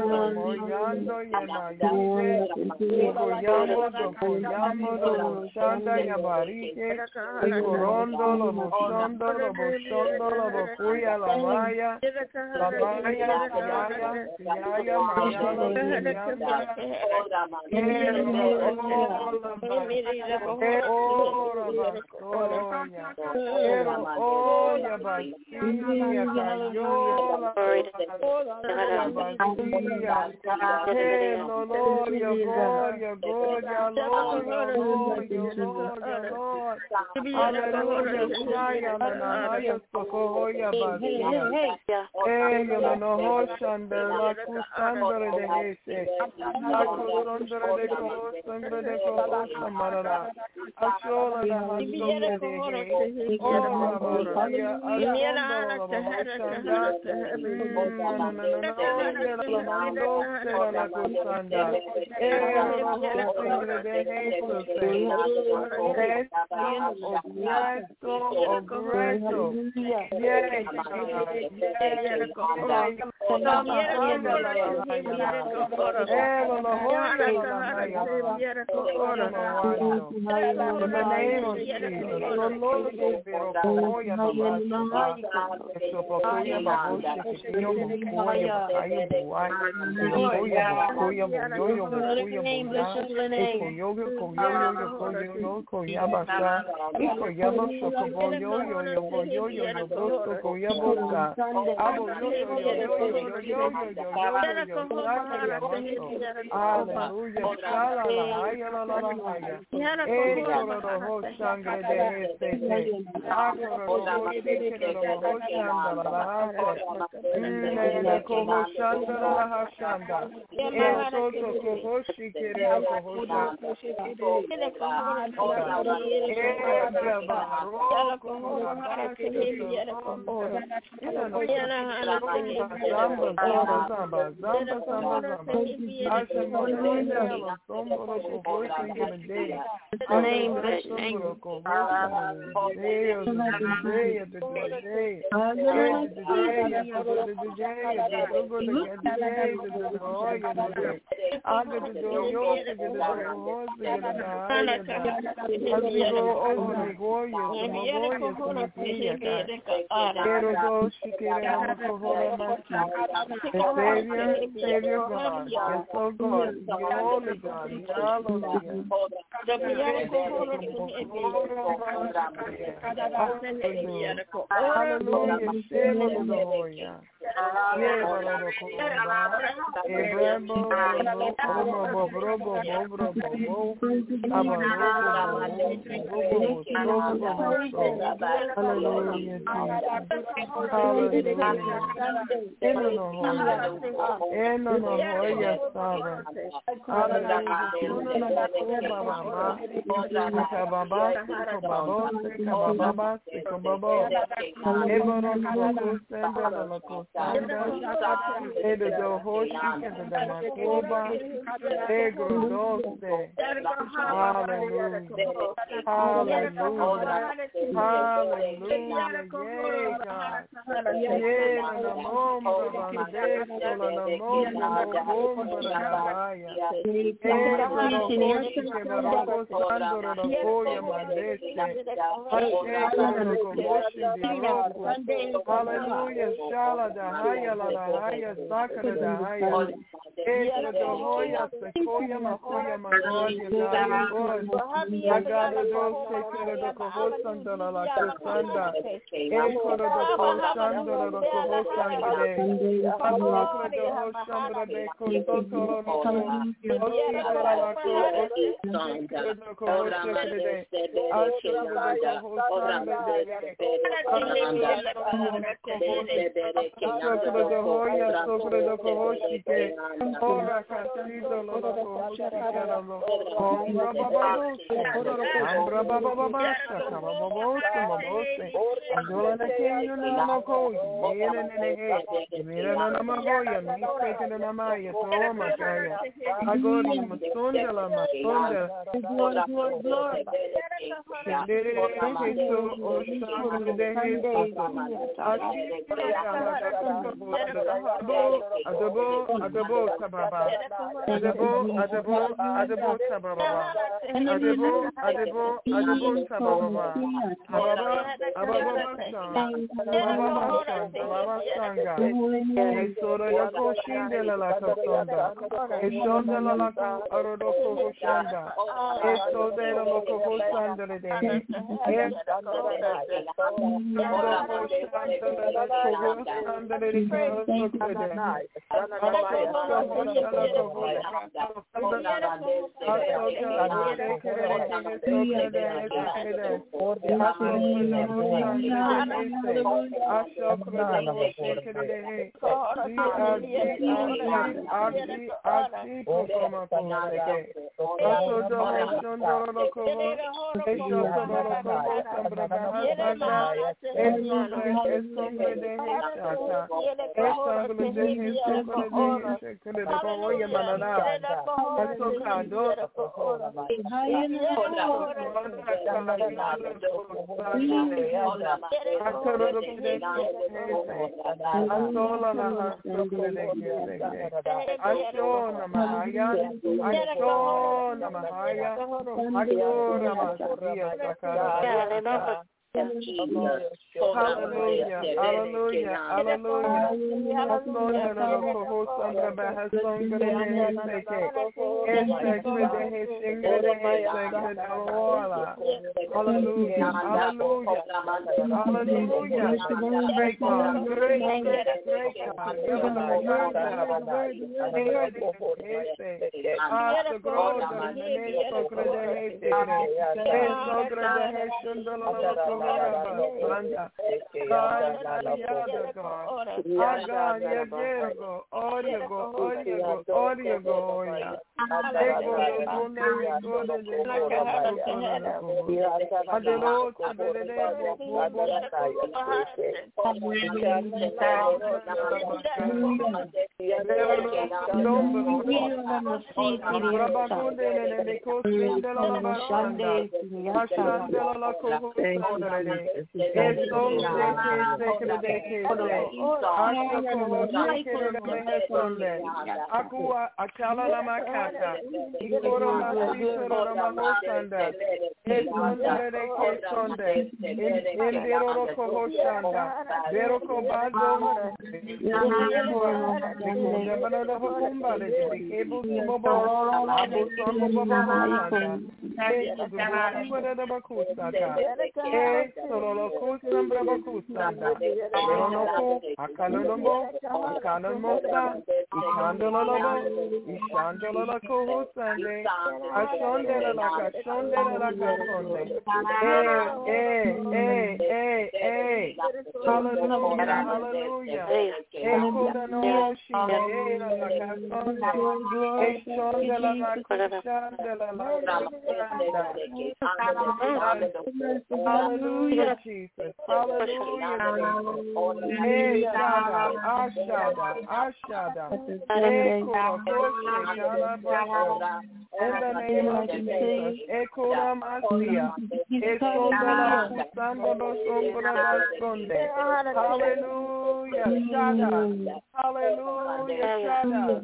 moyando yana yese, ikoyamo do koyamo do moshanda yabarike, ikorondo lo mosondo lo mosondo lo bokuya la maya, la maya, yaya, yaya, mayalo, yanda, ora basoya, oya basiya, kayola, basiya, hello, gloria, gloria, gloria, Lord, Lord, Lord, Lord, hallelujah, shaya, nanaya, sokohoya, basiya, ello, no, hoshanda, la kusandra de hese, la kusandra de kohosandra de kohosamarara, ashola, la hasonda de he, ora, basiya, asonda, la hoshanda, no, no, no, no, la mando, sera, la kusanda, ello, la hosandra de Jesus, Ogreso, Ogreso, yes, in the name of Jesus, so Lord, sangre de este, de cojo shanda la hashanda, el soto cojo shikere cojo Savior, Savior God, yes, oh God, you're holy God, hallelujah. Hallelujah, hallelujah. Hallelujah, Shala da Haya la da Haya, Sakara da Haya, Ekra da Hoya, Sequoia, Mahoya, Mahoya, Daya, God, Agada do Sekara da Kohosanda la Kusanda, Ekra da Kohosanda la Kohosanda, Abakra da Hoshambra de Kosotoro, Oshida la Kohosanda, da Kohosanda, Ashura da Kohosanda, Sokra da Hoya, Sokra da Kohoshike, Ora Sito Loko Shikaramo, Ombra Bababose, Ambra Bababasha, Kababose, Mabose, Andola Nakin Namako, Yena Nene, Mira Namahoya, Nipet Namaya, Toma Kaya, Agori, Masundala, Masunda, Glory, Adabo, Adabo, Sababa, Adabo, Adabo, Adabo, Sababa, Adabo, Adabo, Adabo, Sababa, Ababa, Ababa, Ababa, Ababa, Sanga, Esora Yako Shindela La Casonda, Esonda La La Arodoko Shanda, Esodela Loco Sanda de Hallelujah, hallelujah, hallelujah. Hallelujah, hallelujah, hallelujah. Great God, great, great, great God. Give us the Akua achala la makata, ikoro masito la mahosanda, esonda de kesonde, endero lo kohoshanda, vero kobazo, Jabana la hokumba le kebu bobo, abu songo bobo hosanda, esonda de bakusata, e solo lo kusambra bakusanda, eronoko, akalombo, akalombosa, Ishandololobo, Ishandololo Kohosande, Ashondela Laka, Shondela Laka Sonde. Eh, eh, eh, eh, hallelujah, hallelujah. Eh, Kodano Shine, eh, Laka Sonde, eh, Shondela Laka, Shandela Laka. Hallelujah, Jesus, hallelujah. Eh, Shada, Ashada, Ashada. In the name of Jesus, Ekura Masia, Esondala Kusando Sombra Sonde, Hallelujah, Shada, Hallelujah, Shada,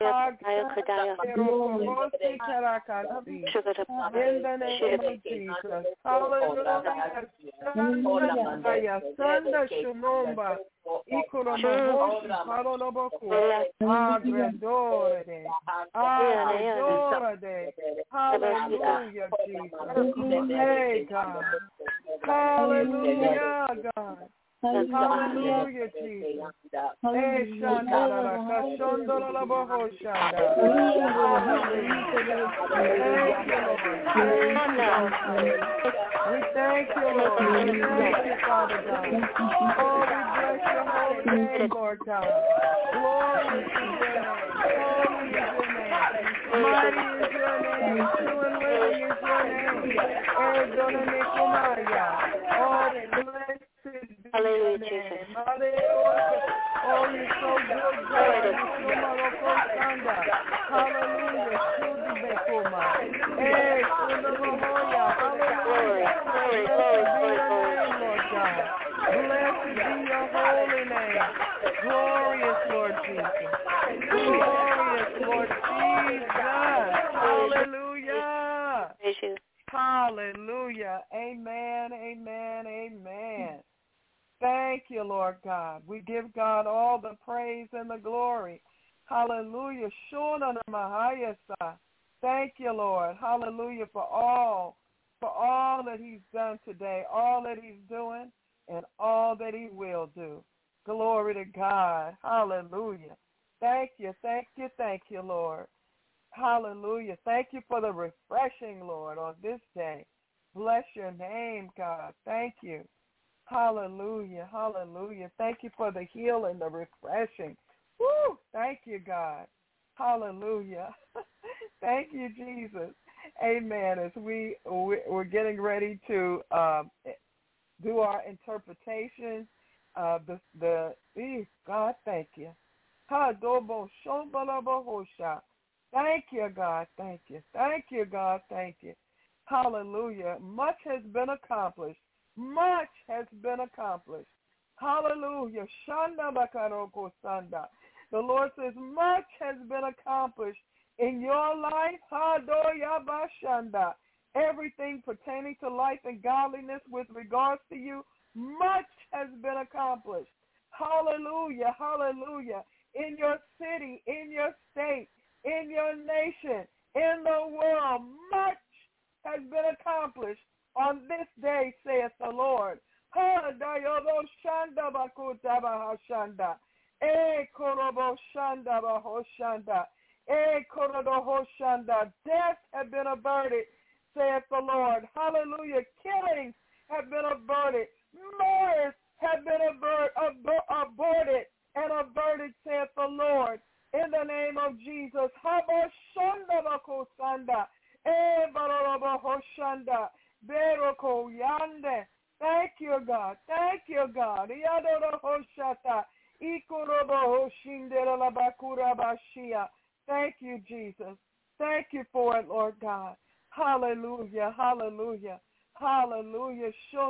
in the name of Jesus, Hallelujah, Shanda, Sanda Shumomba, Ikura Mahoshi, Paroloboku, Agredore, Agredore, hallelujah, Jesus. Hey, God. Hallelujah, God. Hallelujah, Jesus. Hey, Shanda, Kashondola la Boho Shanda. We thank you, Lord. We thank you, Father God. Oh, we bless your holy name, Lord God. Glory to your name. Holy is your name. Oh, blessed be your name. Hallelujah. Oh, you're so good, God. Hallelujah. Hey, hallelujah. Blessed be your name, Lord God. Blessed be your holy name. Glorious Lord Jesus. Glorious Lord Jesus. Hallelujah. Hallelujah. Amen, amen, amen. Thank you, Lord God. We give God all the praise and the glory. Hallelujah. Thank you, Lord. Hallelujah for all, for all that he's done today, all that he's doing, and all that he will do. Glory to God. Hallelujah. Thank you, thank you, thank you, Lord. Hallelujah. Thank you for the refreshing, Lord, on this day. Bless your name, God. Thank you. Hallelujah. Hallelujah. Thank you for the healing, the refreshing. Woo! Thank you, God. Hallelujah. Thank you, Jesus. Amen. As we, we're getting ready to um, do our interpretation, uh, the, the God, thank you. Thank you, God. Thank you. Thank you, God. Thank you. Hallelujah. Much has been accomplished. Much has been accomplished. Hallelujah. Shanda bakaroko sanda. The Lord says, much has been accomplished in your life. Hadoya bashanda. Everything pertaining to life and godliness with regards to you, much has been accomplished. Hallelujah. Hallelujah. In your city, in your state, in your nation, in the world, much has been accomplished on this day, saith the Lord. Death have been averted, saith the Lord. Hallelujah. Killings have been averted. Murders have been averted, aborted and averted, saith the Lord. In the name of Jesus. Thank you, God. Thank you, God. Thank you, Jesus. Thank you for it, Lord God. Hallelujah. Hallelujah. Hallelujah.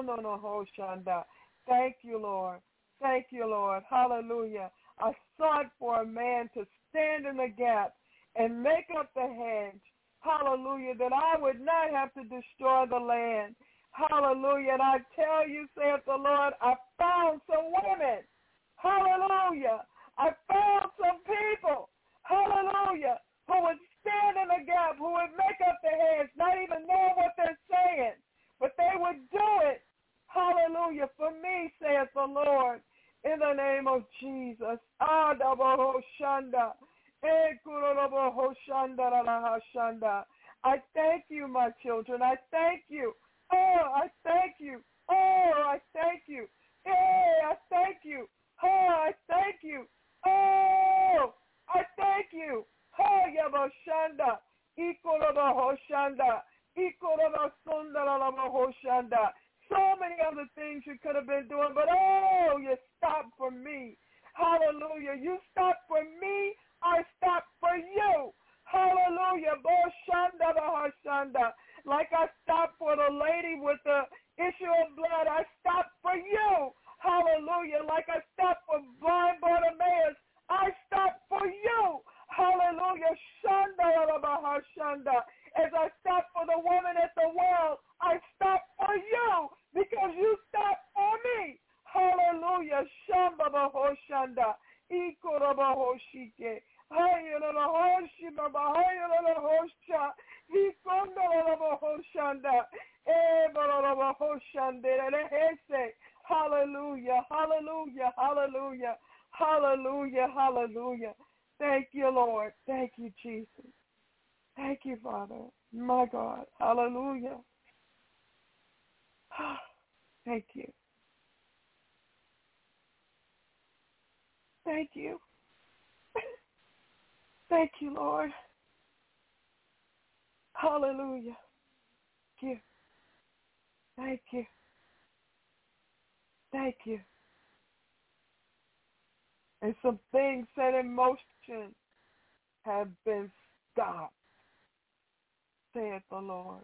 Thank you, Lord. Thank you, Lord. Hallelujah. I sought for a man to stand in the gap and make up the hedge. Hallelujah. That I would not have to destroy the land. Hallelujah. And I tell you, saith the Lord, I found some women. Hallelujah. I found some people. Hallelujah. Who would stand in the gap, who would make up the hedge, not even know what they're saying, but they would do it. Hallelujah. For me, saith the Lord. In the name of Jesus. I thank you, my children. I thank you. Oh, I thank you. Oh, I thank you. Hey, I thank you. Oh, I thank you. Oh, I thank you. Oh, Yabashanda. Ikorobahoshanda. Ikorobasundarabahoshanda. So many other things you could have been doing, but oh, you stopped for me. Hallelujah. You stopped for me. I stopped for you. Hallelujah. Boshanda bahashanda. Like I stopped for the lady with the issue of blood, I stopped for you. Hallelujah. Like I stopped for blind Bartimaeus, I stopped for you. Hallelujah. Shanda bahashanda. As I stopped for the woman at the well, I stopped for you because you stopped for me. Hallelujah. Shamba bahoshanda. Ikorabahoshike. Hayalahoshima bahayalahosha. Ikondalabahoshanda. Ebalabahoshandere. Hallelujah. Hallelujah. Hallelujah. Hallelujah. Hallelujah. Thank you, Lord. Thank you, Jesus. Thank you, Father. My God. Hallelujah. Thank you. Thank you. Thank you, Lord. Hallelujah. Thank you. Thank you. Thank you. And some things set in motion have been stopped, saith the Lord.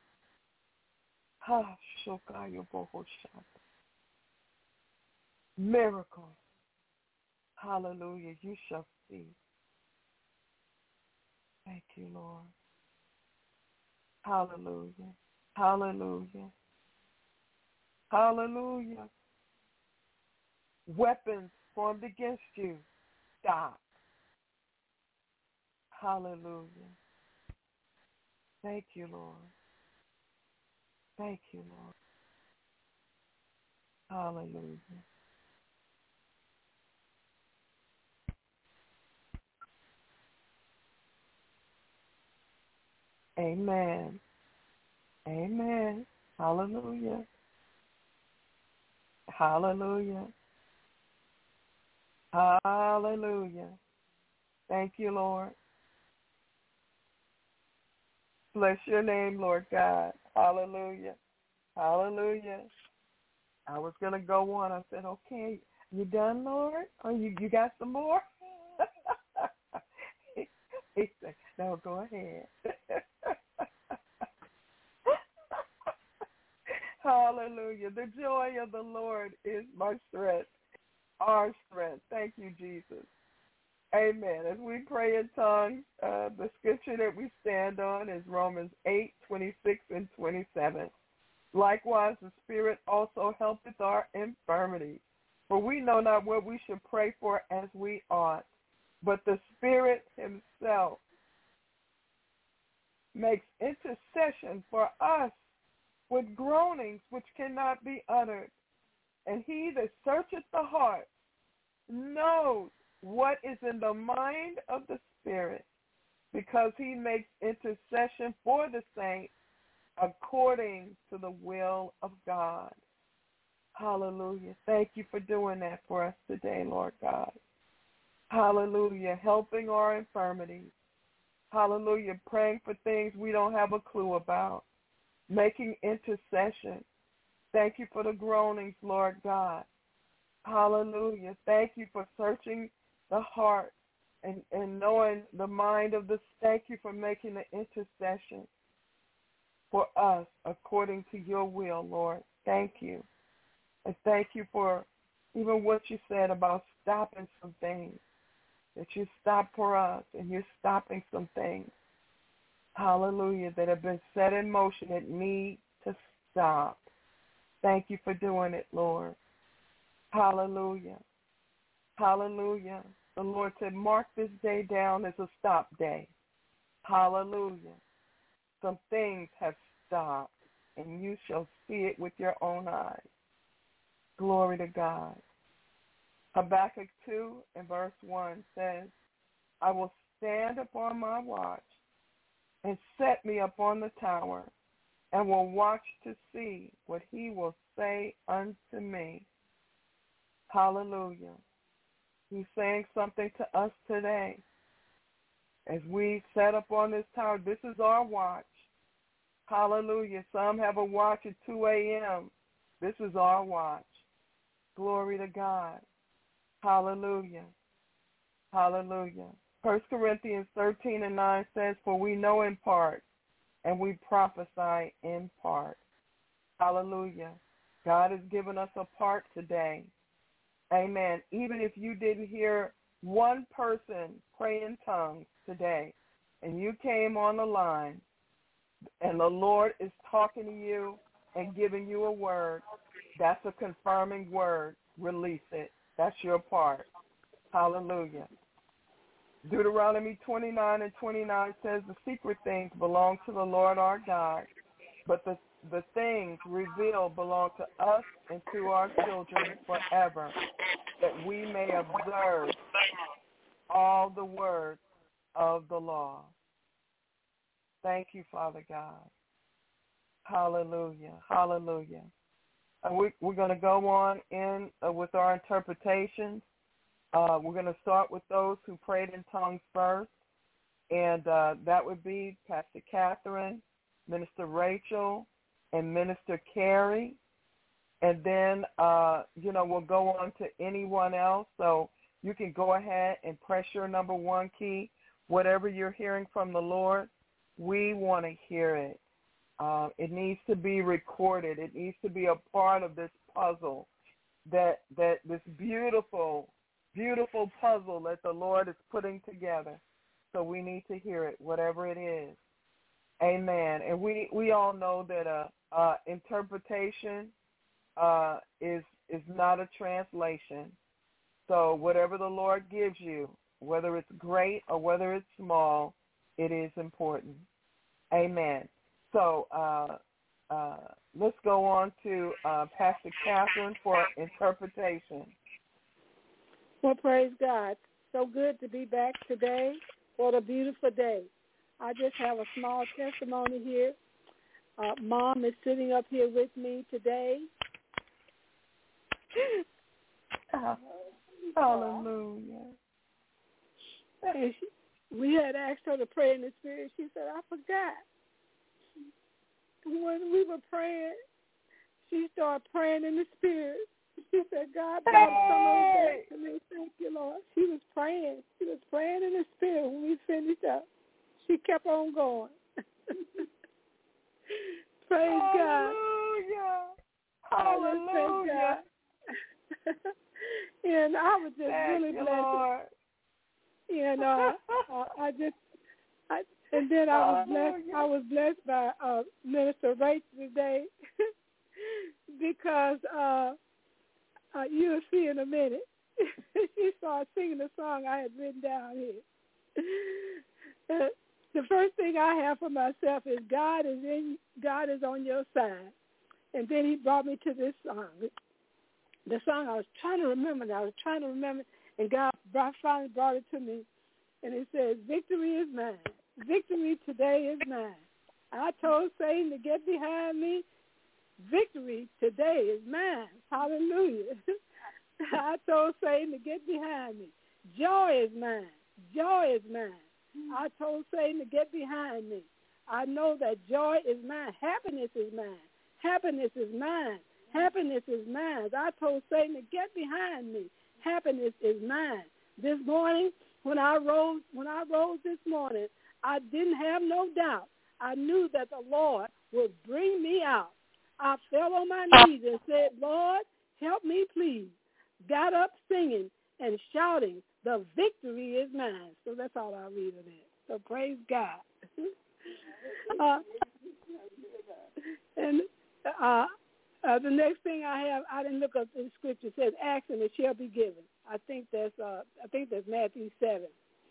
Ha, shokayo bohoshata. Miracles. Hallelujah. You shall see. Thank you, Lord. Hallelujah. Hallelujah. Hallelujah. Weapons formed against you, stop. Hallelujah. Thank you, Lord. Thank you, Lord. Hallelujah. Amen. Amen. Hallelujah. Hallelujah. Hallelujah. Thank you, Lord. Bless your name, Lord God. Hallelujah. Hallelujah. I was going to go on. I said, okay, you done, Lord? Or you, you got some more? he, he said, no, go ahead. Hallelujah. The joy of the Lord is my strength, our strength. Thank you, Jesus. Amen. As we pray in tongues, uh, the scripture that we stand on is Romans eight, twenty-six and twenty-seven. Likewise, the Spirit also helpeth our infirmities, for we know not what we should pray for as we ought, but the Spirit himself makes intercession for us with groanings which cannot be uttered. And he that searcheth the heart knows what is in the mind of the Spirit, because he makes intercession for the saints according to the will of God. Hallelujah. Thank you for doing that for us today, Lord God. Hallelujah. Helping our infirmities. Hallelujah. Praying for things we don't have a clue about. Making intercession. Thank you for the groanings, Lord God. Hallelujah. Thank you for searching the heart and, and knowing the mind of the, thank you for making the intercession for us according to your will, Lord. Thank you. And thank you for even what you said about stopping some things, that you stopped for us and you're stopping some things, hallelujah, that have been set in motion that need to stop. Thank you for doing it, Lord. Hallelujah. Hallelujah. The Lord said, mark this day down as a stop day. Hallelujah. Some things have stopped, and you shall see it with your own eyes. Glory to God. Habakkuk two and verse one says, I will stand upon my watch and set me upon the tower, and will watch to see what he will say unto me. Hallelujah. He's saying something to us today. As we set up on this tower, this is our watch. Hallelujah. Some have a watch at two a.m. This is our watch. Glory to God. Hallelujah. Hallelujah. First Corinthians thirteen and nine says, for we know in part, and we prophesy in part. Hallelujah. God has given us a part today. Amen. Even if you didn't hear one person pray in tongues today, and you came on the line, and the Lord is talking to you and giving you a word, that's a confirming word. Release it. That's your part. Hallelujah. Deuteronomy twenty-nine and twenty-nine says the secret things belong to the Lord our God, but the, the things revealed belong to us and to our children forever, that we may observe all the words of the law. Thank you, Father God. Hallelujah. Hallelujah. And we, we're going to go on in uh, with our interpretations. Uh, we're going to start with those who prayed in tongues first, and uh, that would be Pastor Catherine, Minister Rachel, and Minister Carey. And then, uh, you know, we'll go on to anyone else. So you can go ahead and press your number one key. Whatever you're hearing from the Lord, we want to hear it. Uh, it needs to be recorded. It needs to be a part of this puzzle, that that this beautiful, beautiful puzzle that the Lord is putting together. So we need to hear it, whatever it is. Amen. And we, we all know that uh, uh, interpretation uh, is is not a translation. So whatever the Lord gives you, whether it's great or whether it's small, it is important. Amen. So uh, uh, let's go on to uh, Pastor Catherine for interpretation. Well, praise God. So good to be back today. What a beautiful day. I just have a small testimony here. Uh, Mom is sitting up here with me today. Oh, hallelujah. And she, we had asked her to pray in the Spirit. She said, I forgot. When we were praying, she started praying in the Spirit. She said, God brought some of that to me. Thank you, Lord. She was praying. She was praying in the Spirit when we finished up. She kept on going. Praise Hallelujah. God. Hallelujah. And I was just Thank really you, blessed. Lord. And uh, uh, I just, I, and then I was blessed. I was blessed by uh, Minister Rachel today because uh, uh, you'll see in a minute. She started singing the song I had written down here. Uh, the first thing I have for myself is God is in, God is on your side. And then he brought me to this song. The song I was trying to remember. I was trying to remember, and God brought, finally brought it to me. And it says, victory is mine. Victory today is mine. I told Satan to get behind me. Victory today is mine. Hallelujah. I told Satan to get behind me. Joy is mine. Joy is mine. I told Satan to get behind me. I know that joy is mine. Happiness is mine. Happiness is mine. Happiness is mine. I told Satan to get behind me. Happiness is mine. This morning, when I rose, when I rose this morning, I didn't have no doubt. I knew that the Lord would bring me out. I fell on my knees and said, Lord, help me, please. Got up singing and shouting, the victory is mine. So that's all I read of that. So praise God. uh, and uh, uh, the next thing I have, I didn't look up in Scripture. It says, "Ask and it shall be given." I think that's uh, I think that's Matthew seven,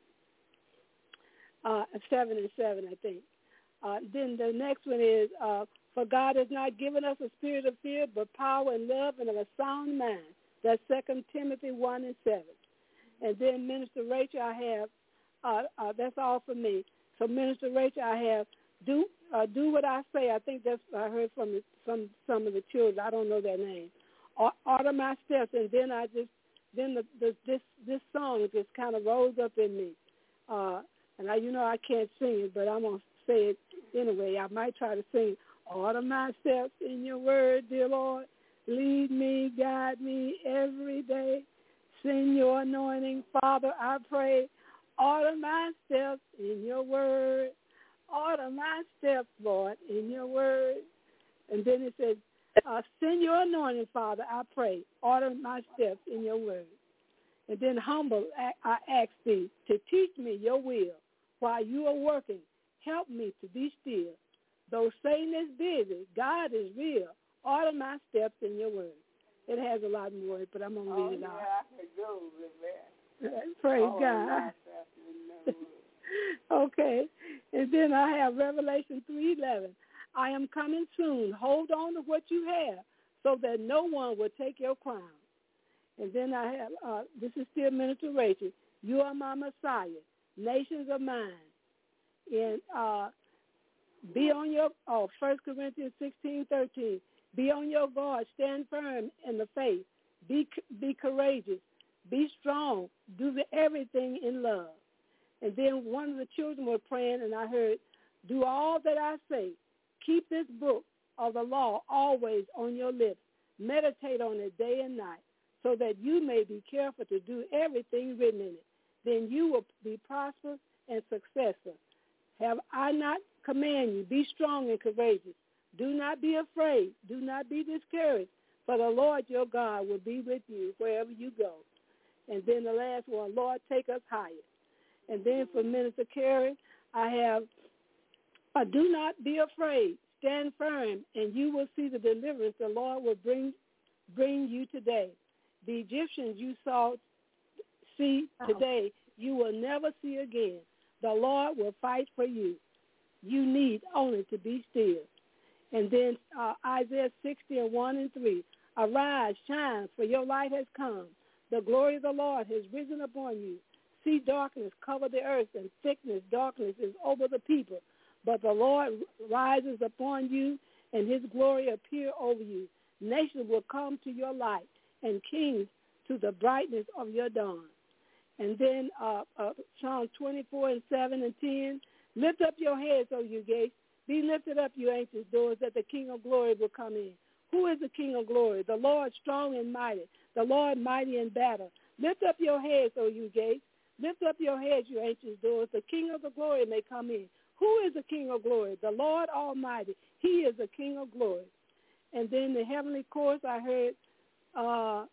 uh, seven and seven. I think. Uh, then the next one is, uh, "For God has not given us a spirit of fear, but power and love and of a sound mind." That's Second Timothy one and seven. And then Minister Rachel, I have. Uh, uh, that's all for me. So Minister Rachel, I have. Do uh, do what I say. I think that's I heard from the, from some of the children. I don't know their name. Order my steps, and then I just then the, the this this song just kind of rose up in me. Uh, and I, you know, I can't sing it, but I'm gonna say it anyway. I might try to sing. Order my steps in your word, dear Lord. Lead me, guide me every day. Send your anointing, Father, I pray. Order my steps in your word. Order my steps, Lord, in your word. And then it says, uh, send your anointing, Father, I pray. Order my steps in your word. And then humble, I ask thee to teach me your will while you are working. Help me to be still. Though Satan is busy, God is real. Order my steps in your word. It has a lot more, but I'm going to oh, read it yeah, out. I could go with that. Praise Order God. my steps in the word. Okay, and then I have Revelation three eleven. I am coming soon. Hold on to what you have so that no one will take your crown. And then I have, uh, this is still Minister Rachel. You are my Messiah. Nations are mine. And uh, be on your, oh, First Corinthians sixteen thirteen. Be on your guard. Stand firm in the faith. Be, be courageous. Be strong. Do the, everything in love. And then one of the children were praying, and I heard, do all that I say. Keep this book of the law always on your lips. Meditate on it day and night, so that you may be careful to do everything written in it. Then you will be prosperous and successful. Have I not commanded you? Be strong and courageous. Do not be afraid. Do not be discouraged, for the Lord your God will be with you wherever you go. And then the last one, Lord, take us higher. And then for Minister Carey, I have, uh, do not be afraid. Stand firm, and you will see the deliverance the Lord will bring bring you today. The Egyptians you saw see today, you will never see again. The Lord will fight for you. You need only to be still. And then uh, Isaiah sixty and one and three, arise, shine, for your light has come. The glory of the Lord has risen upon you. See darkness cover the earth, and thickness, darkness is over the people. But the Lord rises upon you, and his glory appear over you. Nations will come to your light, and kings to the brightness of your dawn. And then uh, uh, Psalm twenty-four and seven and ten, lift up your heads, O you gates. Be lifted up, you ancient doors, that the King of glory will come in. Who is the King of glory? The Lord strong and mighty, the Lord mighty in battle. Lift up your heads, O you gates. Lift up your heads, you ancient doors. The King of the glory may come in. Who is the King of glory? The Lord Almighty. He is the King of glory. And then the heavenly chorus, I heard, uh,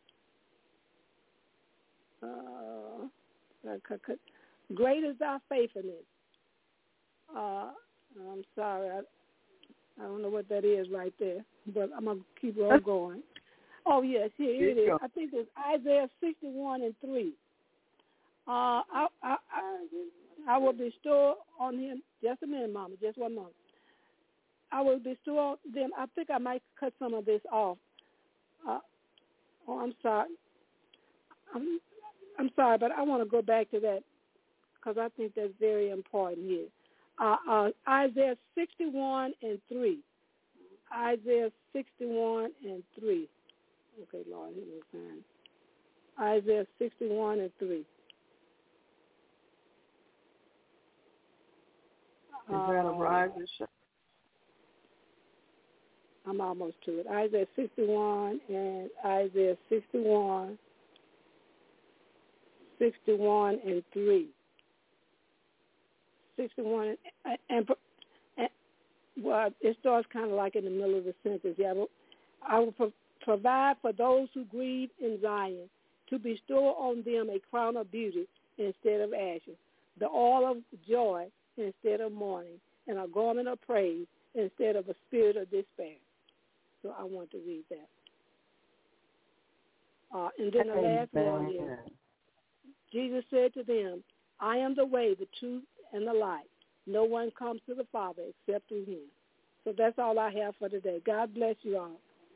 uh, great is thy faithfulness. Uh, I'm sorry, I, I don't know what that is right there, but I'm going to keep on going. Oh, yes, here it is. I think it's Isaiah sixty-one and three. Uh, I, I, I, I will bestow on him, just a minute, Mama, just one moment. I will bestow on them, I think I might cut some of this off. Uh, oh, I'm sorry. I'm, I'm sorry, but I want to go back to that because I think that's very important here. Uh, uh, Isaiah sixty-one and three. Isaiah sixty-one and three. Okay, Lord, he was saying. Isaiah sixty-one and three. Is that a rise and shine? I'm almost to it. Isaiah sixty-one and Isaiah sixty-one, sixty-one and three. sixty-one and, and, and well, it starts kind of like in the middle of the sentence. Yeah, I will pro- provide for those who grieve in Zion, to bestow on them a crown of beauty instead of ashes, the oil of joy instead of mourning, and a garment of praise instead of a spirit of despair. So I want to read that. Uh, and then the last one is, Jesus said to them, I am the way, the truth, and the light. No one comes to the Father except through him. So that's all I have for today. God bless you all.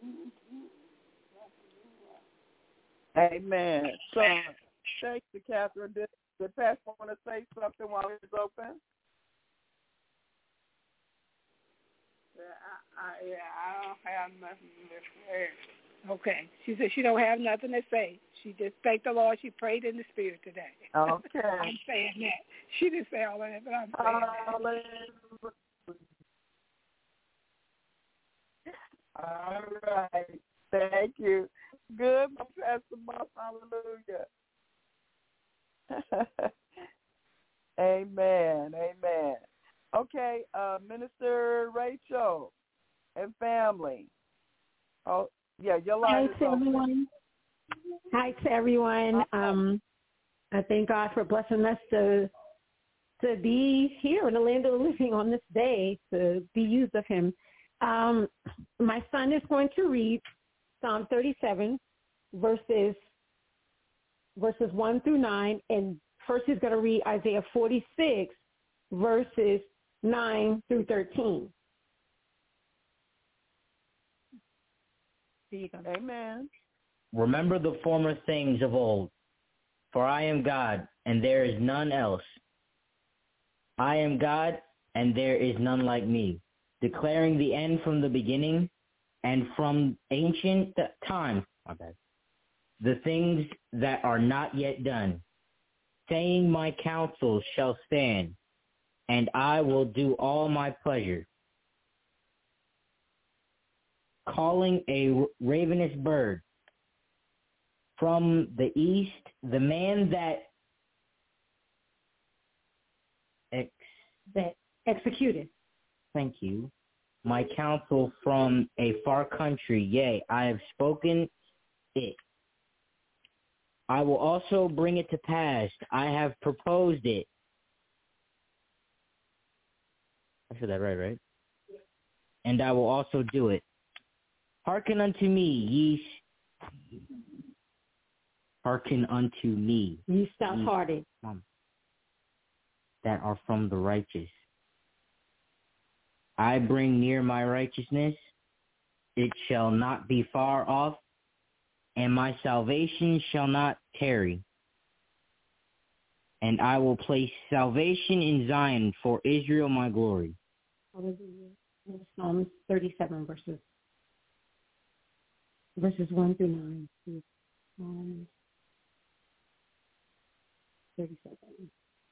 Amen. So, thank you, Catherine. Did the pastor want to say something while it's open? Yeah, I, I, yeah, I don't have nothing to say. Okay. She said she don't have nothing to say. She just thanked the Lord. She prayed in the Spirit today. Okay. I'm saying that. She didn't say all of that, but I'm saying Hallelujah. All right. Thank you. Good, my Pastor Moss. Hallelujah. Amen. Amen. Okay, uh, Minister Rachel and family. Oh, yeah, your line Hi is to open. everyone. Hi to everyone. Um, I thank God for blessing us to to be here in the land of the living on this day, to be used of him. Um, my son is going to read Psalm thirty-seven, verses verses one through nine, and first he's going to read Isaiah forty-six, verses nine through thirteen. Amen. Remember the former things of old, for I am God, and there is none else. I am God, and there is none like me, declaring the end from the beginning, and from ancient time, my bad, the things that are not yet done, saying my counsel shall stand, and I will do all my pleasure. calling a ravenous bird. From the east, the man that ex- That executed. Thank you. My counsel from a far country, yea, I have spoken it. I will also bring it to pass. I have proposed it. I said that right, right? And I will also do it. Hearken unto me, ye. Sh- Hearken unto me. You stout-hearted. Ye, that are from the righteous. I bring near my righteousness. It shall not be far off, and my salvation shall not tarry. And I will place salvation in Zion for Israel my glory. Psalms thirty-seven, verses verses one through nine. Psalms thirty-seven.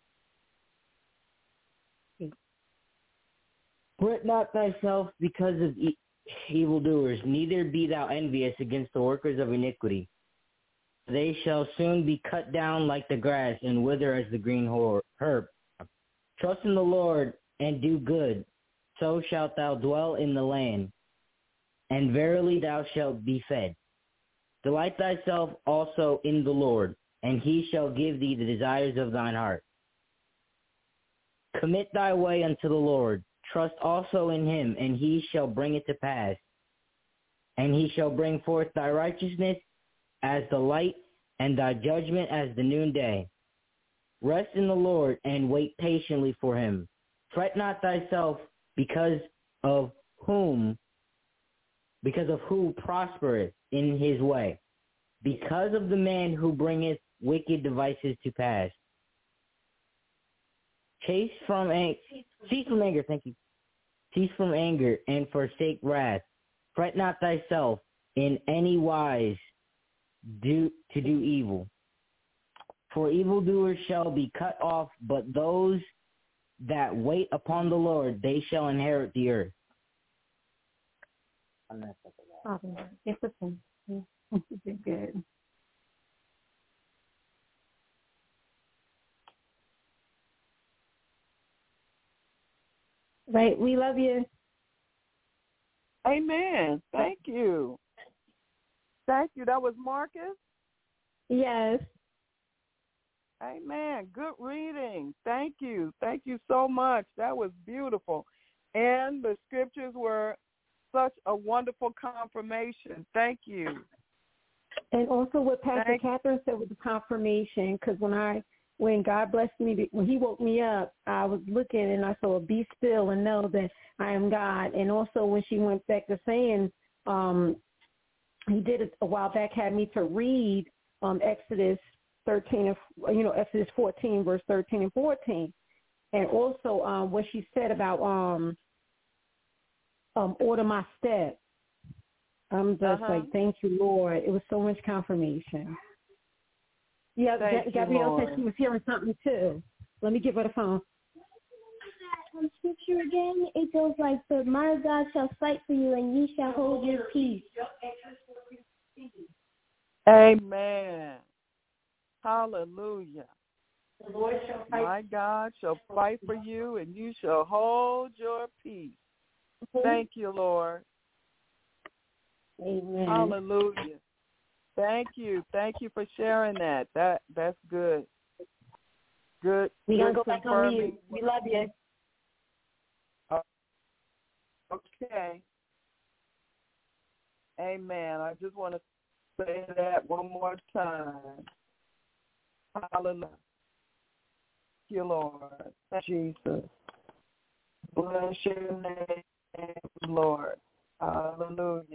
Okay. Fret not thyself because of e- evildoers, neither be thou envious against the workers of iniquity. They shall soon be cut down like the grass and wither as the green herb. Trust in the Lord and do good, so shalt thou dwell in the land, and verily thou shalt be fed. Delight thyself also in the Lord, and he shall give thee the desires of thine heart. Commit thy way unto the Lord. Trust also in him, and he shall bring it to pass. And he shall bring forth thy righteousness as the light, and thy judgment as the noonday. Rest in the Lord, and wait patiently for him. Fret not thyself because of whom, because of who prospereth in his way, because of the man who bringeth wicked devices to pass. Chase from ang- cease from anger, thank you. Cease from anger and forsake wrath. Fret not thyself in any wise do to do evil. For evildoers shall be cut off, but those that wait upon the Lord, they shall inherit the earth. Oh, interesting. Good. Right, we love you. Amen. Thank you. Thank you. That was Marcus? Yes. Amen. Good reading. Thank you. Thank you so much. That was beautiful. And the scriptures were such a wonderful confirmation. Thank you. And also what Pastor Thank Catherine said was a confirmation, because when I, when God blessed me, when he woke me up, I was looking and I saw, be still and know that I am God. And also when she went back to saying, um, he did it a while back, had me to read um, Exodus thirteen, you know, Exodus fourteen, verse thirteen and fourteen. And also um, what she said about um, um, order my steps. I'm just uh-huh. like, thank you, Lord. It was so much confirmation. Yeah, Thank G- you, Gabrielle Lord. said she was hearing something too. Let me give her the phone. Um, scripture again, it goes like, the my God shall fight for you, and ye shall hold your peace. Amen. Hallelujah. The Lord shall fight. My God shall fight for you, and you shall hold your peace. Thank you, Lord. Amen. Hallelujah. Thank you. Thank you for sharing that. That that's good. Good. We're going to good go back on mute. confirming. We love you. Okay. Amen. I just want to say that one more time. Hallelujah. Thank you, Lord. Thank you, Jesus. Bless your name, Lord. Hallelujah.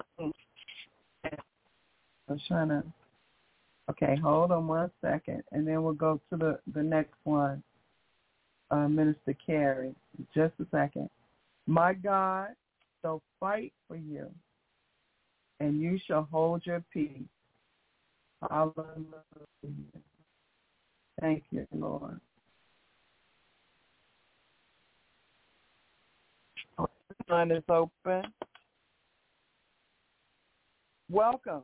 I'm trying to, okay, hold on one second, and then we'll go to the, the next one, uh, Minister Carey. Just a second. My God shall fight for you, and you shall hold your peace. Hallelujah. Thank you, Lord. The line is open. welcome.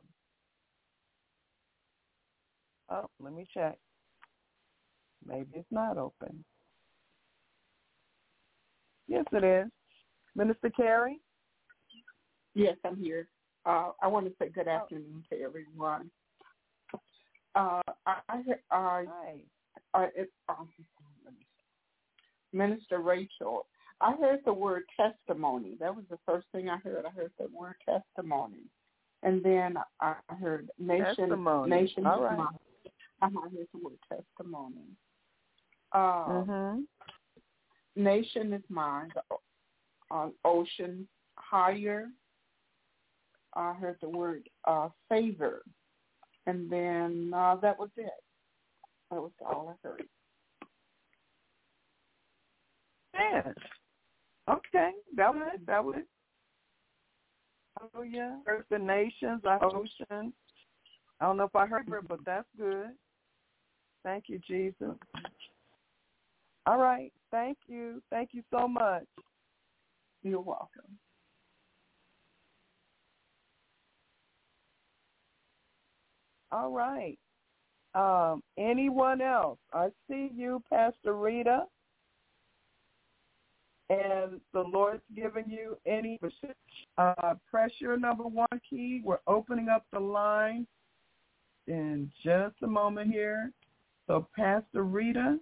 Oh, let me check. Maybe it's not open. Yes, it is. Minister Carey? Yes, I'm here. Uh, I want to say good afternoon to everyone. Uh, I, I, I, I it, um, Minister Rachel, I heard the word testimony. That was the first thing I heard. I heard the word testimony. And then I heard nation, testimony. nation All is right. mine. I heard the word testimony. Uh, mm-hmm. Nation is mine. On uh, ocean higher. I heard the word uh, favor. And then uh, that was it. That was all I heard. Yes. Okay. That was it. That was it. Hallelujah. Heard the nations, our ocean. I don't know if I heard it, but that's good. Thank you, Jesus. All right. Thank you. Thank you so much. You're welcome. All right. Um, anyone else? I see you, Pastor Rita. And the Lord's given you any uh, pressure number one key. We're opening up the line in just a moment here. So Pastor Rita,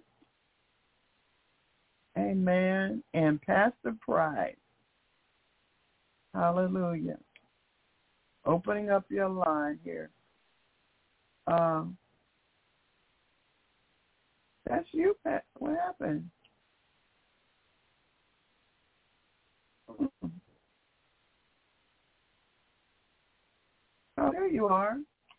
amen, and Pastor Price, hallelujah. Opening up your line here. Um, that's you, Pat. What happened? Oh, there you are.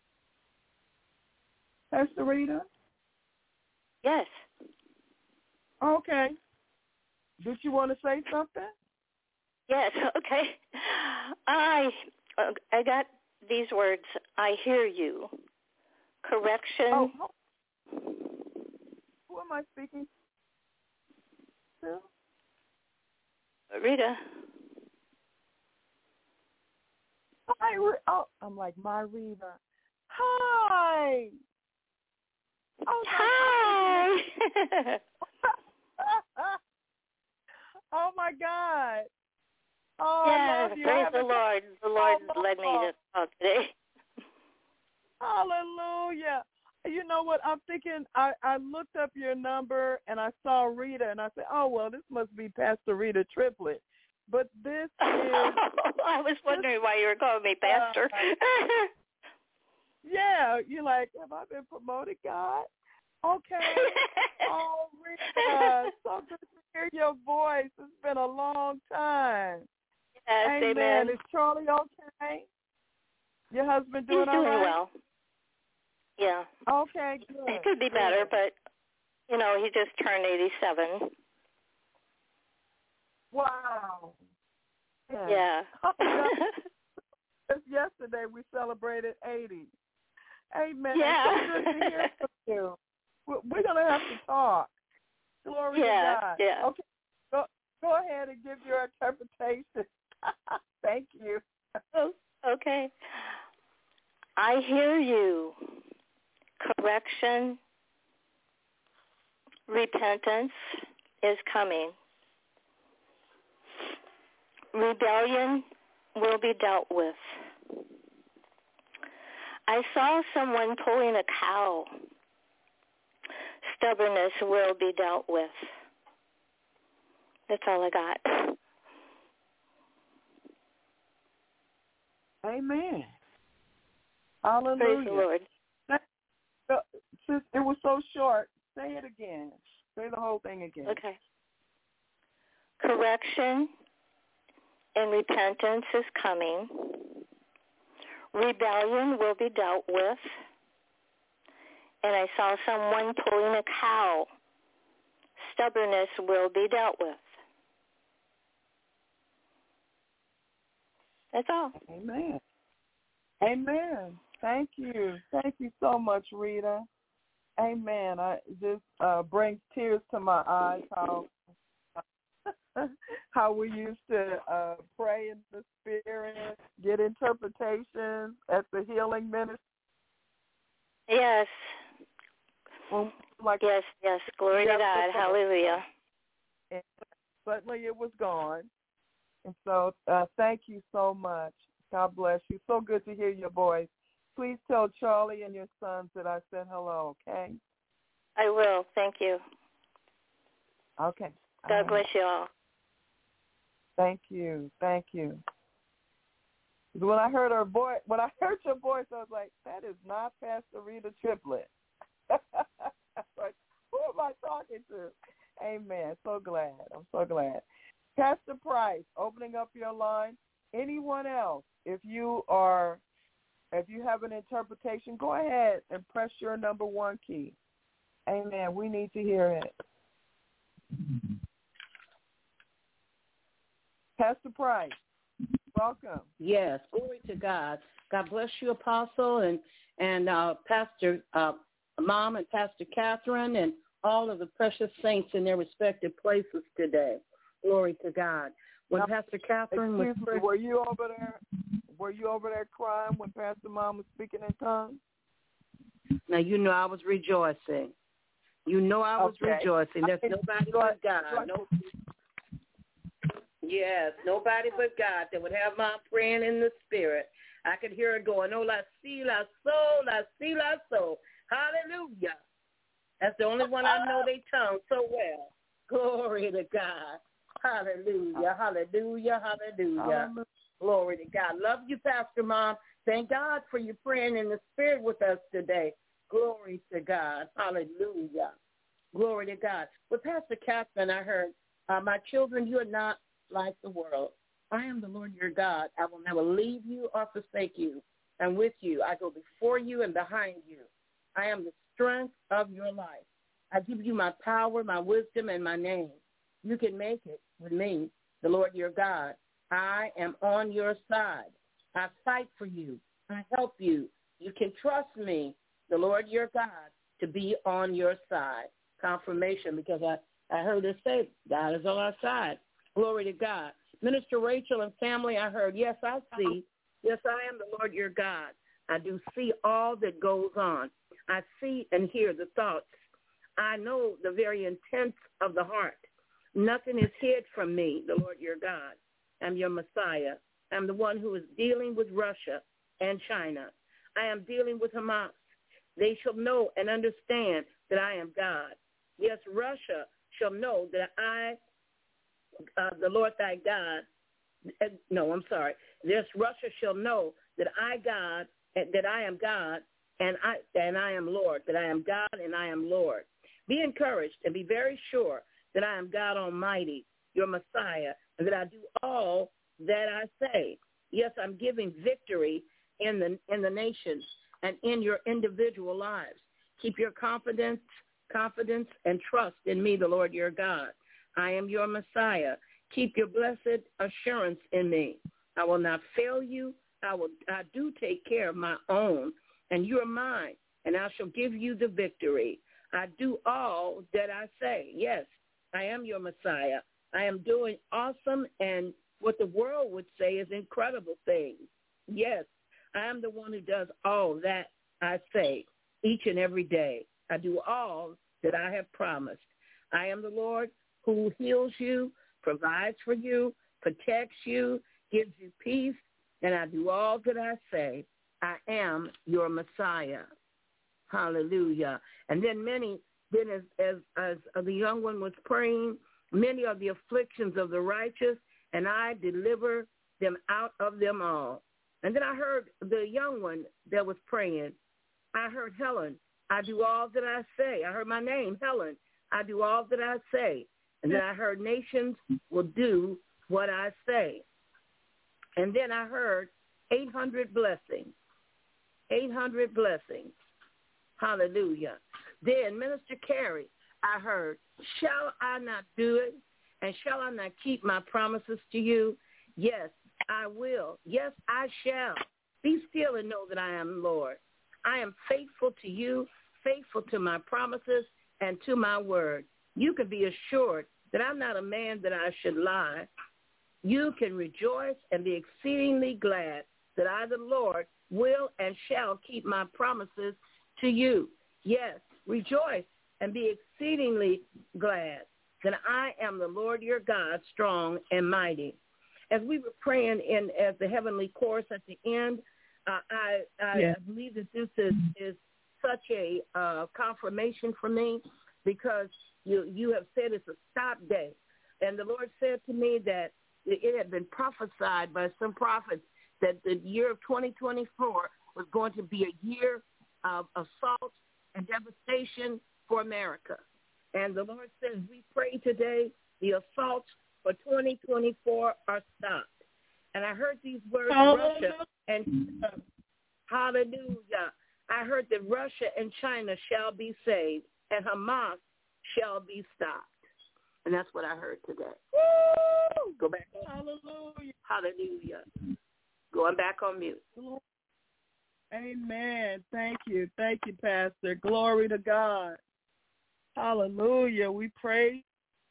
Pastor Rita? Yes. Okay. Did you want to say something? Yes, okay. I I got these words. I hear you. Correction. Oh, who am I speaking to? Rita. Hi, oh, I'm like, my Rita. Hi. Oh, Hi. Oh, my God. Oh, yes, I love you. praise the Lord. The Lord oh, led me to talk today. Hallelujah. You know what? I'm thinking, I, I looked up your number, and I saw Rita, and I said, oh, well, this must be Pastor Rita Triplett. But this is... I was wondering why you were calling me Pastor. Uh, yeah, you're like, have I been promoted, God? Okay. Oh, Rita, so good to hear your voice. It's been a long time. Yes, amen. amen. Is Charlie okay? Your husband doing He's all doing right? well. Yeah. Okay, good. It could be good. better, but, you know, he just turned eighty-seven. Wow. Yeah. Yeah. Just yesterday we celebrated eighty. Amen. Yeah. So good to hear from you. We're going to have to talk. Glory yeah, to God. Yeah. Okay. Go, go ahead and give your interpretation. Thank you. Oh, okay. I hear you. Correction, repentance is coming. Rebellion will be dealt with. I saw someone pulling a cow. Stubbornness will be dealt with. That's all I got. Amen. Hallelujah. Praise the Lord. That, since it was so short, say it again. Say the whole thing again. Okay. Correction and repentance is coming. Rebellion will be dealt with. And I saw someone pulling a cow. Stubbornness will be dealt with. That's all. Amen. Amen. Thank you. Thank you so much, Rita. Amen. I this uh, brings tears to my eyes how how how we used to uh, pray in the Spirit, get interpretations at the healing ministry? Yes. Well, like yes, yes. Glory to God. Hallelujah. And suddenly it was gone. And so uh, thank you so much. God bless you. So good to hear your voice. Please tell Charlie and your sons that I said hello, okay? I will. Thank you. Okay. God all right. bless you all. Thank you. Thank you. When I heard her voice, when I heard your voice, I was like, that is not Pastor Rita Triplett. Like, who am I talking to? Amen. So glad. I'm so glad. Pastor Price, opening up your line. Anyone else, if you are, if you have an interpretation, go ahead and press your number one key. Amen. We need to hear it. Pastor Price, welcome. Yes, glory to God. God bless you, Apostle, and and uh, Pastor uh, Mom and Pastor Catherine and all of the precious saints in their respective places today. Glory to God. When now, Pastor Catherine was me, were you over there? Were you over there crying when Pastor Mom was speaking in tongues? Now you know I was rejoicing. You know I was okay. rejoicing. There's nobody but God. No. Yes, nobody but God that would have my praying in the spirit. I could hear it going, oh, la si, la so, la si, la so. Hallelujah. That's the only one I know they tongue so well. Glory to God. Hallelujah, hallelujah, hallelujah. hallelujah. Glory to God. Love you, Pastor Mom. Thank God for you praying in the spirit with us today. Glory to God. Hallelujah. Glory to God. With Pastor Catherine, I heard, uh, my children, you are not like the world. I am the Lord your God. I will never leave you or forsake you. And with you, I go before you and behind you. I am the strength of your life. I give you my power, my wisdom, and my name. You can make it with me, the Lord your God. I am on your side. I fight for you. I help you. You can trust me, the Lord your God, to be on your side. Confirmation, because I, I heard it say, God is on our side. Glory to God. Minister Rachel and family, I heard, yes, I see. Yes, I am the Lord your God. I do see all that goes on. I see and hear the thoughts. I know the very intents of the heart. Nothing is hid from me, the Lord your God. I'm your Messiah. I'm the one who is dealing with Russia and China. I am dealing with Hamas. They shall know and understand that I am God. Yes, Russia shall know that I, uh, the Lord thy God, uh, no, I'm sorry. Yes, Russia shall know that I God, that I am God, and I and I am Lord, that I am God and I am Lord. Be encouraged and be very sure that I am God Almighty, your Messiah, and that I do all that I say. Yes, I'm giving victory in the in the nations and in your individual lives. Keep your confidence, confidence and trust in me, the Lord your God. I am your Messiah. Keep your blessed assurance in me. I will not fail you. I will. I do take care of my own, and you are mine, and I shall give you the victory. I do all that I say. Yes, I am your Messiah. I am doing awesome and what the world would say is incredible things. Yes, I am the one who does all that I say each and every day. I do all that I have promised. I am the Lord who heals you, provides for you, protects you, gives you peace, and I do all that I say. I am your Messiah. Hallelujah. And then many, then as, as, as the young one was praying, many are the afflictions of the righteous, and I deliver them out of them all. And then I heard the young one that was praying. I heard Helen, I do all that I say. I heard my name, Helen. I do all that I say. And then I heard nations will do what I say. And then I heard eight hundred blessings, eight hundred blessings. Hallelujah. Then Minister Carey, I heard, shall I not do it? And shall I not keep my promises to you? Yes, I will. Yes, I shall. Be still and know that I am Lord. I am faithful to you, faithful to my promises and to my word. You can be assured that I'm not a man that I should lie, you can rejoice and be exceedingly glad that I, the Lord, will and shall keep my promises to you. Yes, rejoice and be exceedingly glad that I am the Lord your God, strong and mighty. As we were praying in as the heavenly chorus at the end, uh, I, I, yeah. I believe that this is, is such a uh, confirmation for me, because you, you have said it's a stop day. And the Lord said to me that it had been prophesied by some prophets that the year of twenty twenty-four was going to be a year of assault and devastation for America. And the Lord says, we pray today, the assaults for twenty twenty-four are stopped. And I heard these words, Hallelujah. Russia and uh, hallelujah. I heard that Russia and China shall be saved and Hamas shall be stopped. And that's what I heard today. Woo! Go back on. Hallelujah. Hallelujah. Going back on mute. Amen. Thank you. Thank you, Pastor. Glory to God. Hallelujah. We praise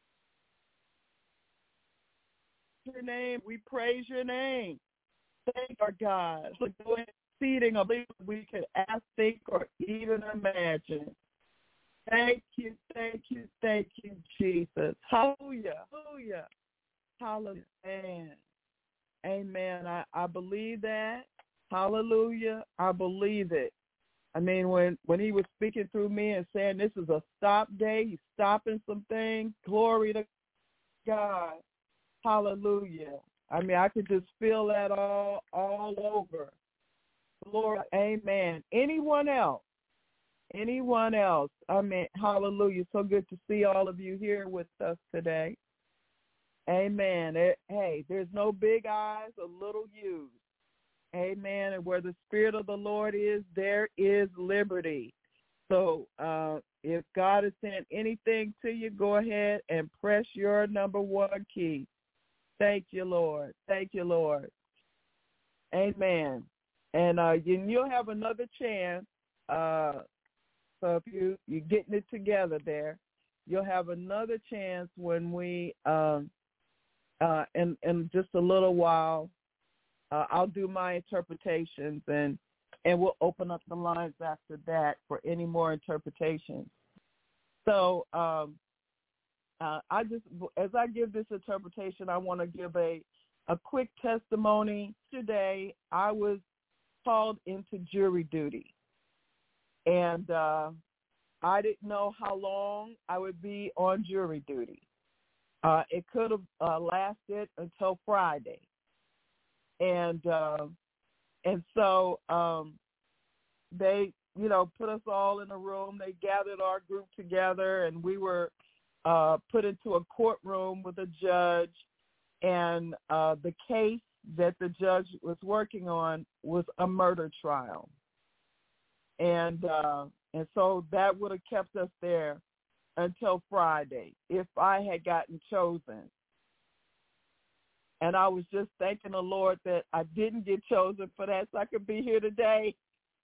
your name. We praise your name. Thank our God for doing exceeding of we could ask, think, or even imagine. Thank you, thank you, thank you, Jesus. Hallelujah. Hallelujah. Hallelujah. Amen. Amen. I, I believe that. Hallelujah. I believe it. I mean, when, when he was speaking through me and saying this is a stop day, he's stopping some things. Glory to God. Hallelujah. I mean, I could just feel that all all over. Lord, amen. Anyone else? Anyone else? I mean, hallelujah. So good to see all of you here with us today. Amen. It, hey, there's no big eyes or little U's. Amen. And where the Spirit of the Lord is, there is liberty. So uh, if God has sent anything to you, go ahead and press your number one key. Thank you, Lord. Thank you, Lord. Amen. And uh, you, you'll have another chance. Uh, so if you, you're getting it together there, you'll have another chance when we, um, uh, in, in just a little while, uh, I'll do my interpretations, and, and we'll open up the lines after that for any more interpretations. So um, uh, I just, as I give this interpretation, I want to give a, a quick testimony. Today, I was called into jury duty, and uh, I didn't know how long I would be on jury duty. Uh, it could have uh, lasted until Friday, and uh, and so um, they, you know, put us all in a room. They gathered our group together, and we were uh, put into a courtroom with a judge, and uh, the case that the judge was working on was a murder trial. And uh, and so that would have kept us there until Friday if I had gotten chosen. And I was just thanking the Lord that I didn't get chosen for that, so I could be here today.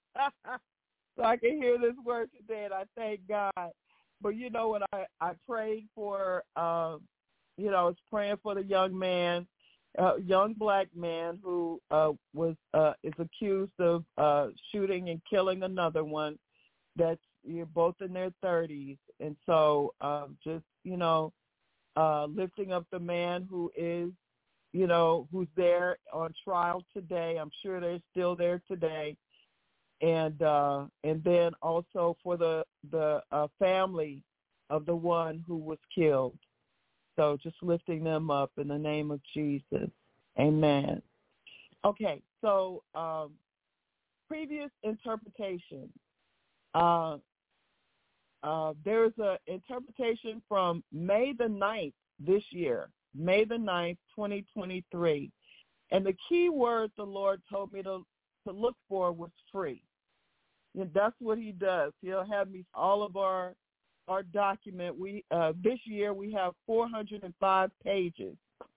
So I can hear this word today, and I thank God. But, you know, when I, I prayed for, uh, you know, I was praying for the young man, a young black man who uh, was uh, is accused of uh, shooting and killing another one that's, you know, both in their thirties. And so um, just, you know, uh, lifting up the man who is, you know, who's there on trial today. I'm sure they're still there today. And uh, and then also for the, the uh, family of the one who was killed. So just lifting them up in the name of Jesus. Amen. Okay, so um, previous interpretation. Uh, uh, there's an interpretation from May the ninth this year, May the ninth, twenty twenty-three. And the key word the Lord told me to, to look for was free. And that's what he does. He'll have me, all of our our document. We uh, this year we have four hundred five pages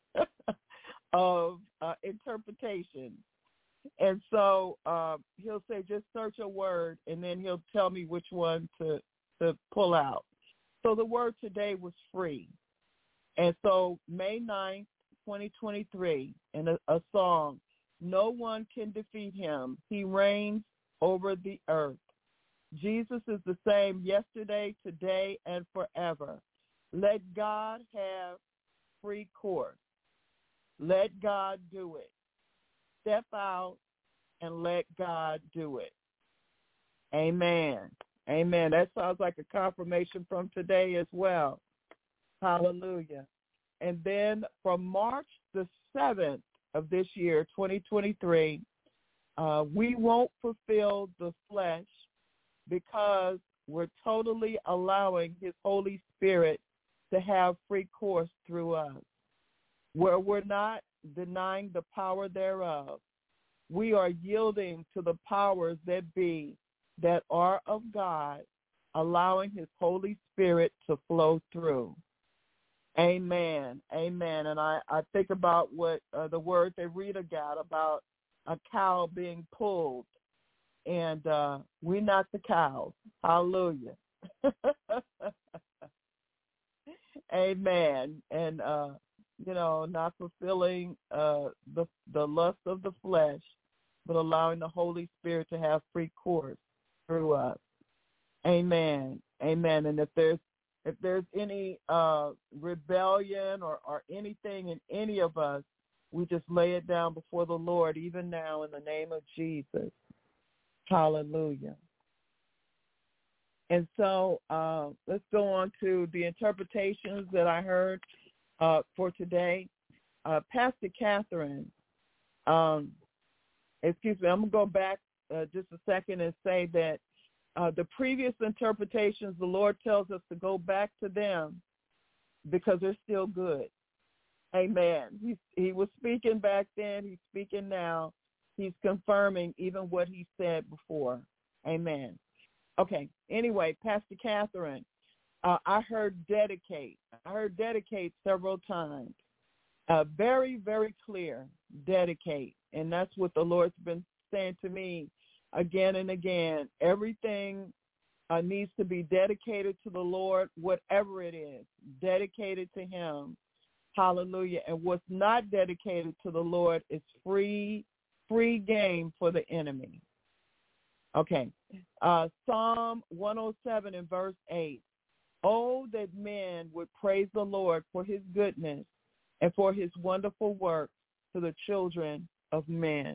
of uh, interpretation. And so uh, he'll say, just search a word, and then he'll tell me which one to, to pull out. So the word today was free. And so May ninth, twenty twenty-three in a, a song, no one can defeat him. He reigns over the earth. Jesus is the same yesterday, today, and forever. Let God have free course. Let God do it. Step out and let God do it. Amen. Amen. That sounds like a confirmation from today as well. Hallelujah. And then from March the seventh of this year, twenty twenty-three, uh, we won't fulfill the flesh because we're totally allowing his Holy Spirit to have free course through us, where we're not denying the power thereof. We are yielding to the powers that be that are of God, allowing his Holy Spirit to flow through. Amen. Amen. And I, I think about what uh, the word that Rita got about a cow being pulled. And uh, we're not the cows. Hallelujah. Amen. And, uh, you know, not fulfilling uh, the the lust of the flesh, but allowing the Holy Spirit to have free course through us. Amen. Amen. And if there's if there's any uh, rebellion or, or anything in any of us, we just lay it down before the Lord, even now, in the name of Jesus. Hallelujah. And so uh, let's go on to the interpretations that I heard uh, for today. Uh, Pastor Catherine, um, excuse me, I'm going to go back uh, just a second and say that uh, the previous interpretations, the Lord tells us to go back to them because they're still good. Amen. He, he was speaking back then. He's speaking now. He's confirming even what he said before. Amen. Okay. Anyway, Pastor Catherine, uh, I heard dedicate. I heard dedicate several times. Uh, very, very clear, dedicate. And that's what the Lord's been saying to me again and again. Everything uh, needs to be dedicated to the Lord, whatever it is, dedicated to him. Hallelujah. And what's not dedicated to the Lord is free, free game for the enemy. Okay. Uh, Psalm one oh seven and verse eight. Oh, that men would praise the Lord for his goodness and for his wonderful work to the children of men.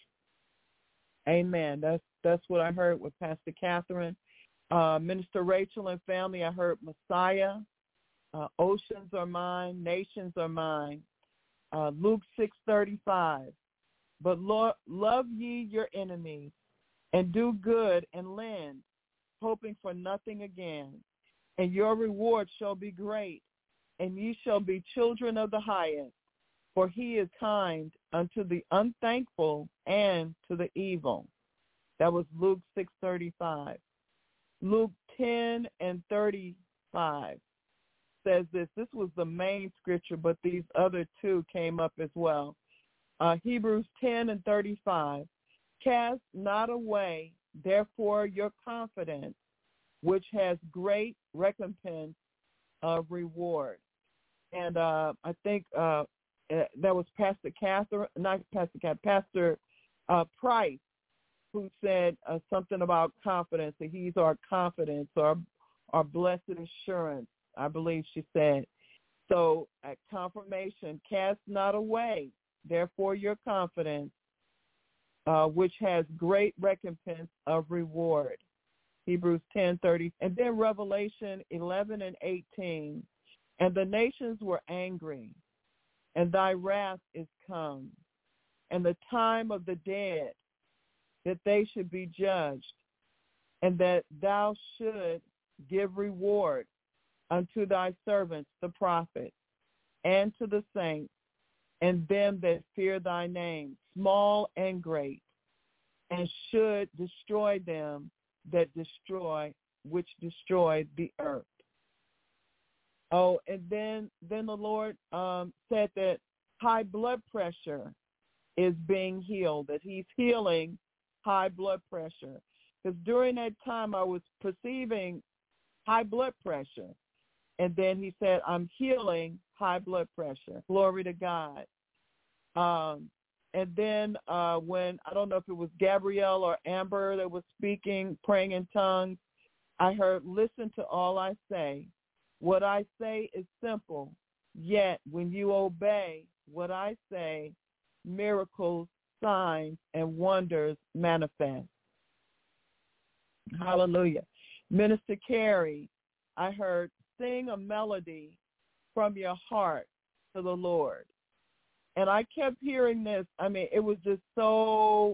Amen. That's that's what I heard with Pastor Catherine. Uh, Minister Rachel and family, I heard Messiah. Uh, oceans are mine, nations are mine. Uh, Luke six thirty-five. But Lord, love ye your enemies and do good and lend, hoping for nothing again. And your reward shall be great, and ye shall be children of the highest. For he is kind unto the unthankful and to the evil. That was Luke six thirty-five. Luke ten and thirty-five says this. This was the main scripture, but these other two came up as well. Uh, Hebrews ten and thirty-five. Cast not away, therefore, your confidence, which has great recompense of reward. And uh, I think uh, that was Pastor Catherine, not Pastor Catherine, Pastor uh, Price, who said uh, something about confidence, that he's our confidence, our, our blessed assurance, I believe she said. So at confirmation, cast not away, therefore, your confidence, uh, which has great recompense of reward. Hebrews ten thirty. And then Revelation eleven and eighteen. And the nations were angry, and thy wrath is come, and the time of the dead, that they should be judged, and that thou should give reward unto thy servants, the prophets, and to the saints, and them that fear thy name, small and great, and should destroy them that destroy, which destroy the earth. Oh, and then, then the Lord um, said that high blood pressure is being healed, that he's healing high blood pressure. Because during that time I was perceiving high blood pressure. And then he said, I'm healing high blood pressure. Glory to God. Um, and then uh, when, I don't know if it was Gabrielle or Amber that was speaking, praying in tongues, I heard, listen to all I say. What I say is simple, yet when you obey what I say, miracles, signs, and wonders manifest. Hallelujah. Minister Carey, I heard, sing a melody from your heart to the Lord. And I kept hearing this. I mean, it was just so,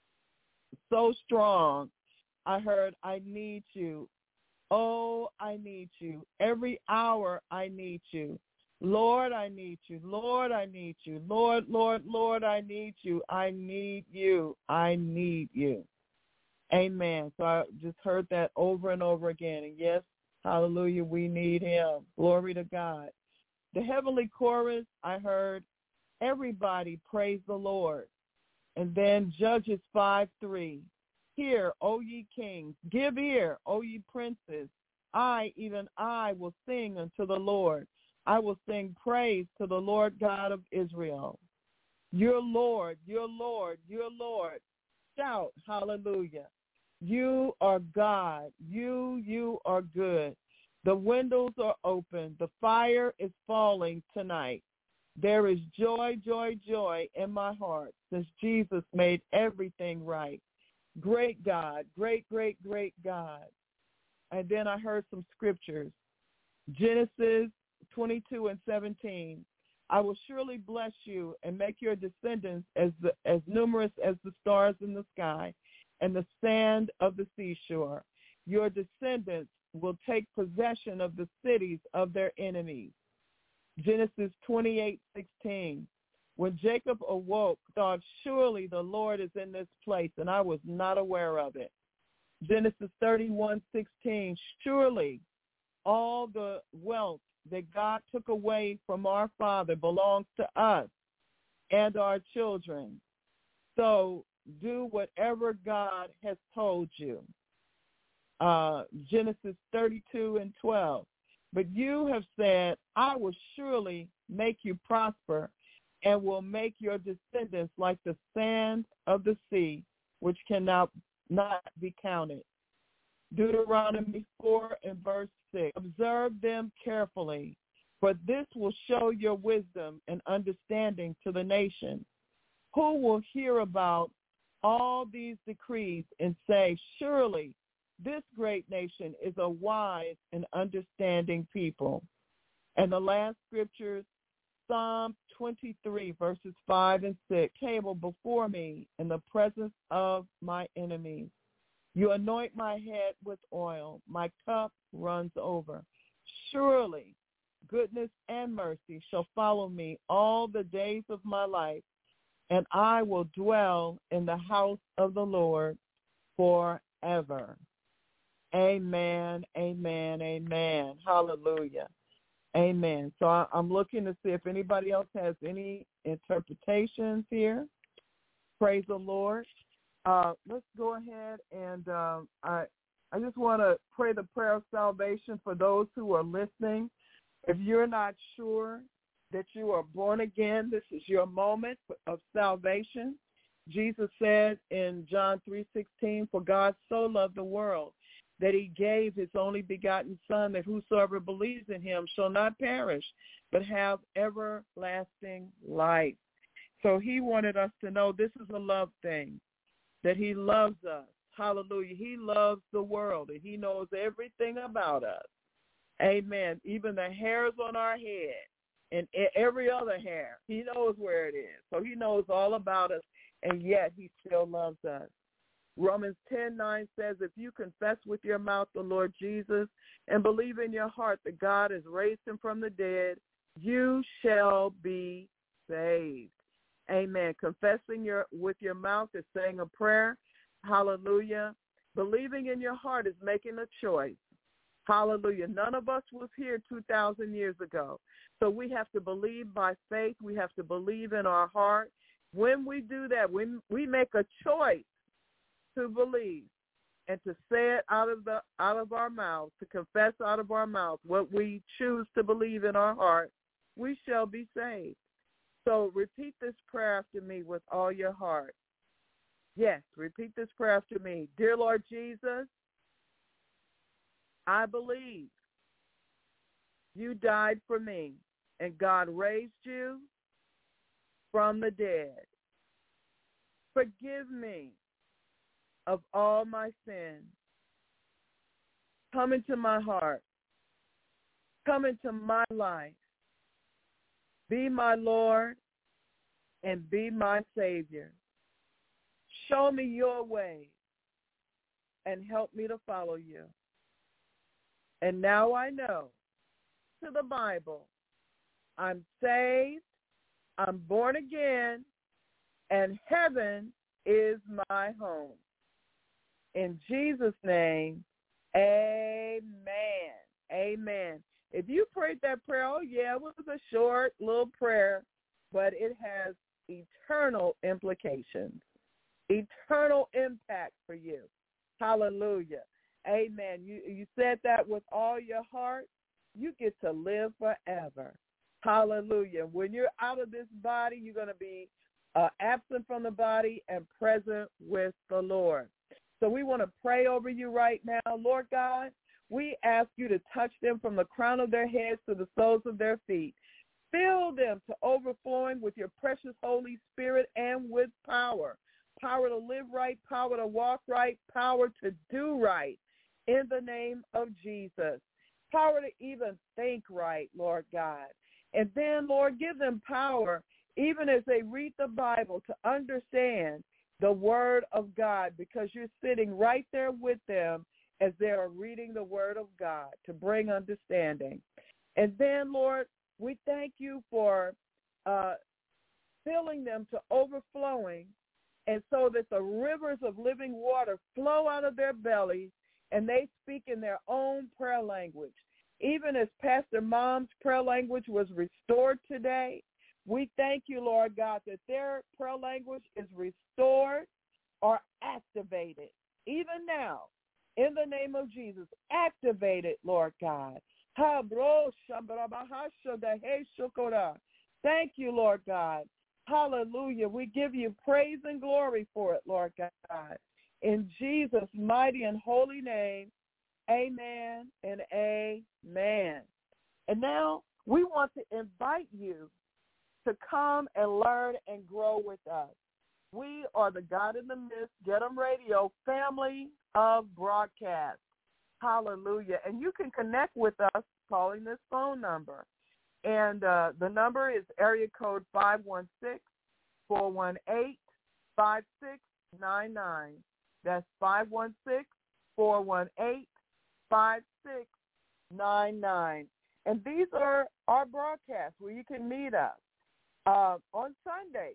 so strong. I heard, I need you. Oh, I need you. Every hour I need you. Lord, I need you. Lord, I need you. Lord, Lord, Lord, I need you. I need you. I need you. Amen. So I just heard that over and over again. And yes, hallelujah, we need him. Glory to God. The heavenly chorus, I heard, everybody praise the Lord. And then Judges five three. Hear, O ye kings, give ear, O ye princes. I, even I, will sing unto the Lord. I will sing praise to the Lord God of Israel. Your Lord, your Lord, your Lord. Shout, hallelujah. You are God. You, you are good. The windows are open. The fire is falling tonight. There is joy, joy, joy in my heart since Jesus made everything right. Great God, great, great, great God. And then I heard some scriptures. Genesis twenty-two and seventeen. I will surely bless you and make your descendants as the, as numerous as the stars in the sky and the sand of the seashore. Your descendants will take possession of the cities of their enemies. Genesis twenty-eight sixteen. When Jacob awoke, thought, surely the Lord is in this place, and I was not aware of it. Genesis thirty-one sixteen. Surely all the wealth that God took away from our father belongs to us and our children. So do whatever God has told you. Uh, Genesis thirty-two and twelve. But you have said, I will surely make you prosper and will make your descendants like the sand of the sea, which cannot not be counted. Deuteronomy four and verse six. Observe them carefully, for this will show your wisdom and understanding to the nation. Who will hear about all these decrees and say, surely this great nation is a wise and understanding people. And the last scriptures, Psalm twenty-three, verses five and six. Table before me in the presence of my enemies. You anoint my head with oil. My cup runs over. Surely goodness and mercy shall follow me all the days of my life, and I will dwell in the house of the Lord forever. Amen, amen, amen. Hallelujah. Amen. So I, I'm looking to see if anybody else has any interpretations here. Praise the Lord. Uh, let's go ahead and um, I I just want to pray the prayer of salvation for those who are listening. If you're not sure that you are born again, this is your moment of salvation. Jesus said in John three sixteen, for God so loved the world that he gave his only begotten Son, that whosoever believes in him shall not perish, but have everlasting life. So he wanted us to know this is a love thing, that he loves us. Hallelujah. He loves the world, and he knows everything about us. Amen. Even the hairs on our head and every other hair, he knows where it is. So he knows all about us, and yet he still loves us. Romans ten nine says, if you confess with your mouth the Lord Jesus and believe in your heart that God has raised him from the dead, you shall be saved. Amen. Confessing your with your mouth is saying a prayer. Hallelujah. Believing in your heart is making a choice. Hallelujah. None of us was here two thousand years ago. So we have to believe by faith. We have to believe in our heart. When we do that, we, we make a choice to believe and to say it out of the out of our mouths, to confess out of our mouths what we choose to believe in our heart. we shall be saved. So repeat this prayer after me with all your heart. Yes, repeat this prayer after me. Dear Lord Jesus, I believe you died for me, and God raised you from the dead. Forgive me of all my sins. Come into my heart. Come into my life. Be my Lord and be my Savior. Show me your way and help me to follow you. And now I know, to the Bible, I'm saved, I'm born again, and heaven is my home. In Jesus' name, amen. Amen. If you prayed that prayer, oh yeah, it was a short little prayer, but it has eternal implications, eternal impact for you. Hallelujah. Amen. You you said that with all your heart, you get to live forever. Hallelujah. When you're out of this body, you're going to be uh, absent from the body and present with the Lord. So we want to pray over you right now. Lord God, we ask you to touch them from the crown of their heads to the soles of their feet. Fill them to overflowing with your precious Holy Spirit and with power. Power to live right, power to walk right, power to do right in the name of Jesus. Power to even think right, Lord God. And then, Lord, give them power even as they read the Bible to understand the word of God, because you're sitting right there with them as they are reading the word of God to bring understanding. And then, Lord, we thank you for uh, filling them to overflowing, and so that the rivers of living water flow out of their bellies and they speak in their own prayer language. Even as Pastor Mom's prayer language was restored today, we thank you, Lord God, that their prayer language is restored or activated. Even now, in the name of Jesus, activate it, Lord God. Thank you, Lord God. Hallelujah. We give you praise and glory for it, Lord God. In Jesus' mighty and holy name, amen and amen. And now we want to invite you to come and learn and grow with us. We are the God in the Midst, Get 'em Radio family of broadcast. Hallelujah. And you can connect with us calling this phone number. And uh, the number is area code five one six, four one eight, five six nine nine. That's five one six, four one eight, five six nine nine. And these are our broadcasts where you can meet us uh, on Sunday.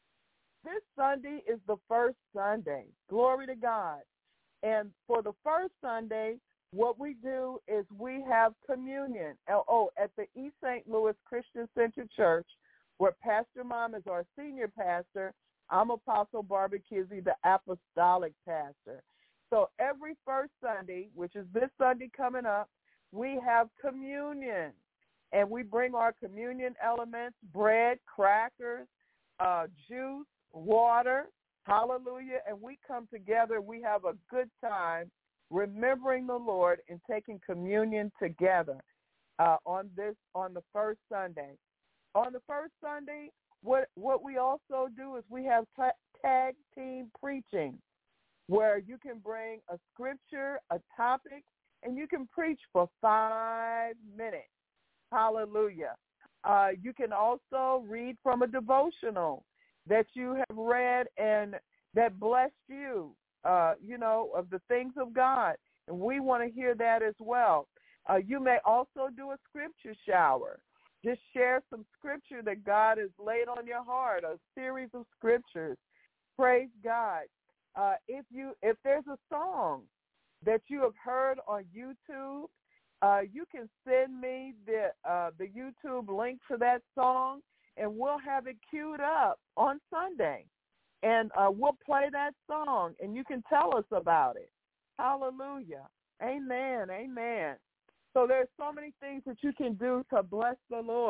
This Sunday is the first Sunday. Glory to God. And for the first Sunday, what we do is we have communion. Oh, at the East Saint Louis Christian Center Church, where Pastor Mom is our senior pastor. I'm Apostle Barbara Kizzy, the apostolic pastor. So every first Sunday, which is this Sunday coming up, we have communion. And we bring our communion elements, bread, crackers, uh, juice, water, hallelujah. And we come together. We have a good time remembering the Lord and taking communion together uh, on this on the first Sunday. On the first Sunday, what what we also do is we have t- tag team preaching, where you can bring a scripture, a topic, and you can preach for five minutes. Hallelujah. Uh, you can also read from a devotional that you have read and that blessed you. Uh, you know, of the things of God. And we want to hear that as well. Uh, you may also do a scripture shower. Just share some scripture that God has laid on your heart, a series of scriptures. Praise God. Uh, if you if there's a song that you have heard on YouTube, uh, you can send me the uh, the YouTube link to that song, and we'll have it queued up on Sunday. And uh, we'll play that song, and you can tell us about it. Hallelujah. Amen. Amen. So there's so many things that you can do to bless the Lord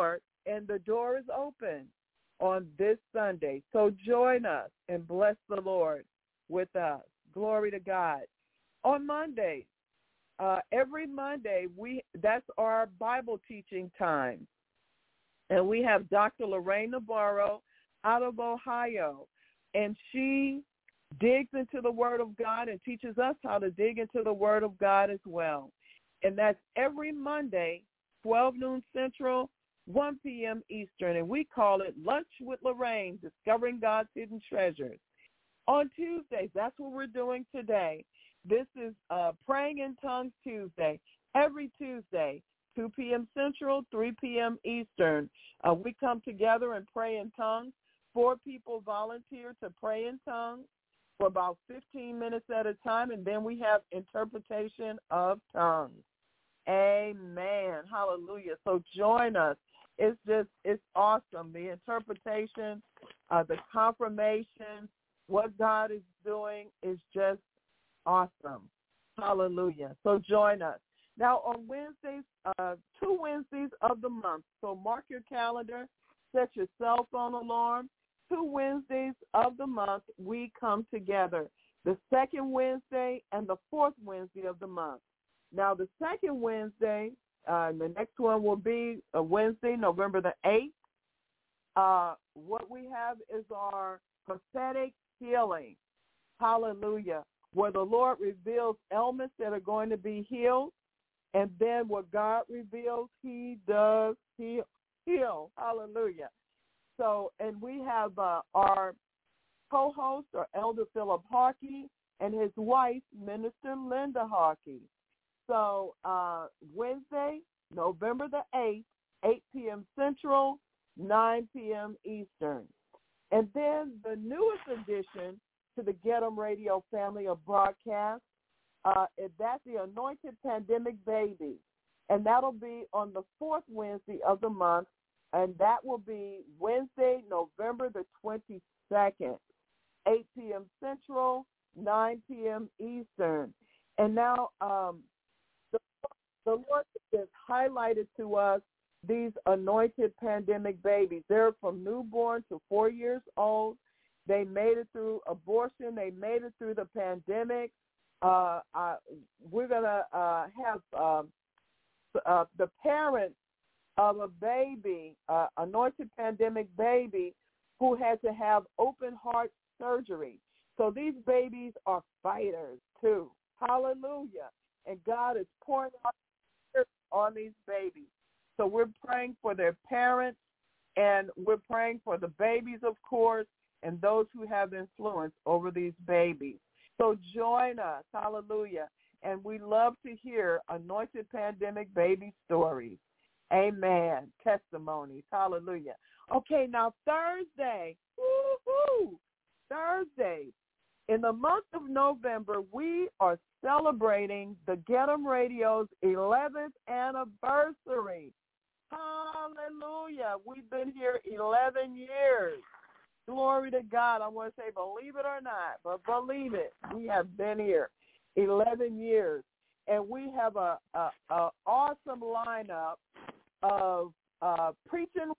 and the door is open on this Sunday. So join us and bless the Lord with us. Glory to God. On Monday, uh, every Monday, we that's our Bible teaching time. And we have Doctor Lorraine Navarro out of Ohio. And she digs into the Word of God and teaches us how to dig into the Word of God as well. And that's every Monday, twelve noon Central, one p.m. Eastern. And we call it Lunch with Lorraine, Discovering God's Hidden Treasures. On Tuesdays, that's what we're doing today. This is uh, Praying in Tongues Tuesday. Every Tuesday, two p.m. Central, three p.m. Eastern. Uh, we come together and pray in tongues. Four people volunteer to pray in tongues for about fifteen minutes at a time, and then we have interpretation of tongues. Amen. Hallelujah. So join us. It's just, it's awesome. The interpretation, uh, the confirmation, what God is doing is just awesome. Hallelujah. So join us. Now on Wednesdays, uh, two Wednesdays of the month, so mark your calendar, set your cell phone alarm. Two Wednesdays of the month, we come together, the second Wednesday and the fourth Wednesday of the month. Now the second Wednesday, uh, the next one will be a Wednesday, November the eighth. Uh, what we have is our prophetic healing. Hallelujah. Where the Lord reveals ailments that are going to be healed. And then what God reveals, he does heal. heal. Hallelujah. So, and we have uh, our co-host, or Elder Philip Harkey, and his wife, Minister Linda Harkey. So uh, Wednesday, November the eighth, eight p.m. Central, nine p.m. Eastern. And then the newest addition to the Get 'em Radio family of broadcasts, uh, that's the Anointed Pandemic Baby. And that'll be on the fourth Wednesday of the month, and that will be Wednesday, November the twenty-second, eight p.m. Central, nine p.m. Eastern. And now um, the, the Lord has highlighted to us these anointed pandemic babies. They're from newborn to four years old. They made it through abortion. They made it through the pandemic. Uh, uh, we're going to uh, have um, uh, the parents of a baby, uh, anointed pandemic baby, who had to have open heart surgery. So these babies are fighters too. Hallelujah. And God is pouring out on these babies. So we're praying for their parents, and we're praying for the babies, of course, and those who have influence over these babies. So join us. Hallelujah. And we love to hear anointed pandemic baby stories. Amen. Testimonies. Hallelujah. Okay, now Thursday, woo-hoo, Thursday, in the month of November, we are celebrating the Get 'em Radio's eleventh anniversary. Hallelujah. We've been here eleven years. Glory to God. I want to say believe it or not, but believe it. We have been here eleven years. And we have a, a, a awesome lineup of uh, preaching.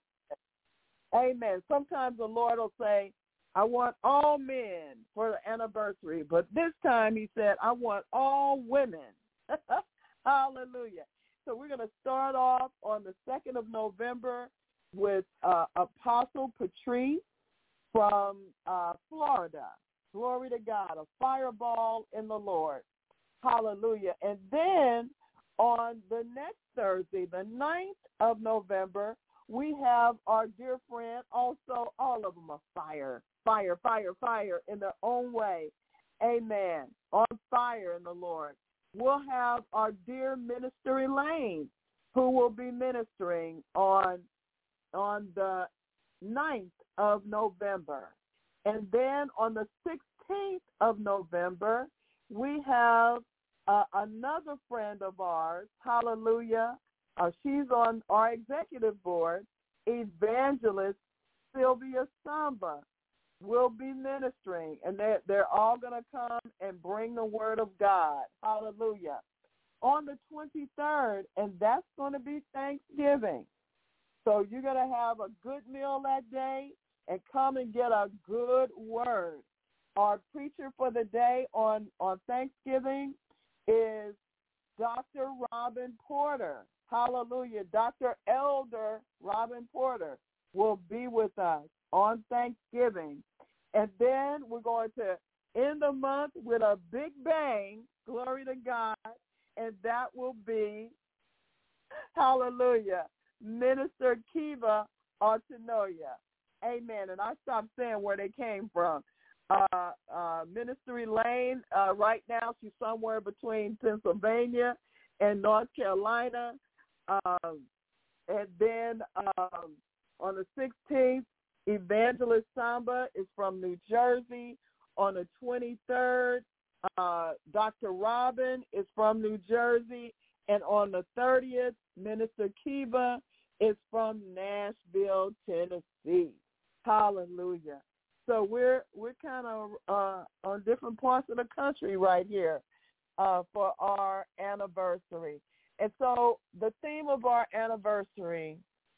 Amen. Sometimes the Lord will say, I want all men for the anniversary. But this time he said, I want all women. Hallelujah. So we're going to start off on the second of November with uh, Apostle Patrice from uh, Florida. Glory to God, a fireball in the Lord. Hallelujah. And then on the next Thursday, the ninth of November, we have our dear friend, also all of them are fire, fire, fire, fire in their own way. Amen. On fire in the Lord. We'll have our dear Minister Elaine, who will be ministering on, on the ninth of November. And then on the sixteenth of November, we have uh, another friend of ours, hallelujah. Uh, she's on our executive board, Evangelist Sylvia Samba will be ministering, and they're, they're all going to come and bring the word of God. Hallelujah. On the twenty-third, and that's going to be Thanksgiving. So you're going to have a good meal that day and come and get a good word. Our preacher for the day on, on Thanksgiving is Doctor Robin Porter. Hallelujah. Doctor Elder Robin Porter will be with us on Thanksgiving. And then we're going to end the month with a big bang, glory to God, and that will be, hallelujah, Minister Kiva Artenoya. Amen. And I stopped saying where they came from. Uh, uh, Ministry Lane, uh, right now she's somewhere between Pennsylvania and North Carolina. Um, and then um, on the sixteenth, Evangelist Samba is from New Jersey. On the twenty-third, uh, Doctor Robin is from New Jersey. And on the thirtieth, Minister Kiva is from Nashville, Tennessee. Hallelujah. So we're we're kind of uh, on different parts of the country right here uh, for our anniversary. And so the theme of our anniversary,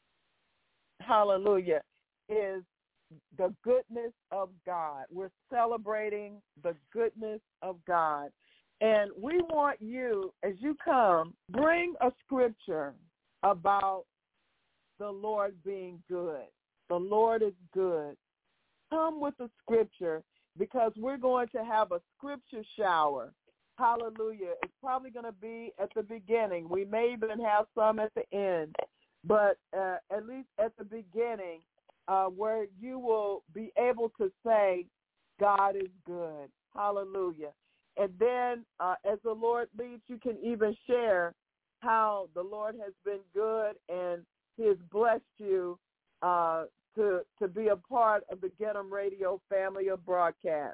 hallelujah, is the goodness of God. We're celebrating the goodness of God. And we want you, as you come, bring a scripture about the Lord being good. The Lord is good. Come with a scripture because we're going to have a scripture shower. Hallelujah. It's probably going to be at the beginning. We may even have some at the end. But uh, at least at the beginning, uh, where you will be able to say, God is good. Hallelujah. And then uh, as the Lord leads, you can even share how the Lord has been good and he has blessed you uh, to, to be a part of the Get 'em Radio family of broadcasts.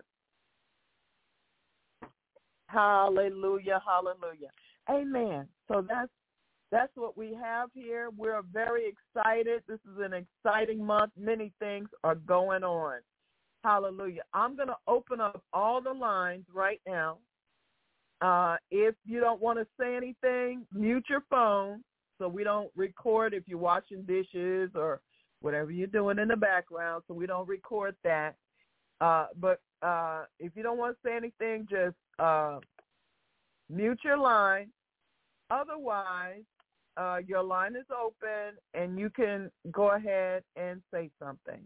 Hallelujah, hallelujah. Amen. So that's that's what we have here. We're very excited. This is an exciting month. Many things are going on. Hallelujah. I'm going to open up all the lines right now. Uh, if you don't want to say anything, mute your phone so we don't record if you're washing dishes or whatever you're doing in the background, so we don't record that. Uh, but uh, if you don't want to say anything, just uh, mute your line. Otherwise, uh, your line is open, and you can go ahead and say something.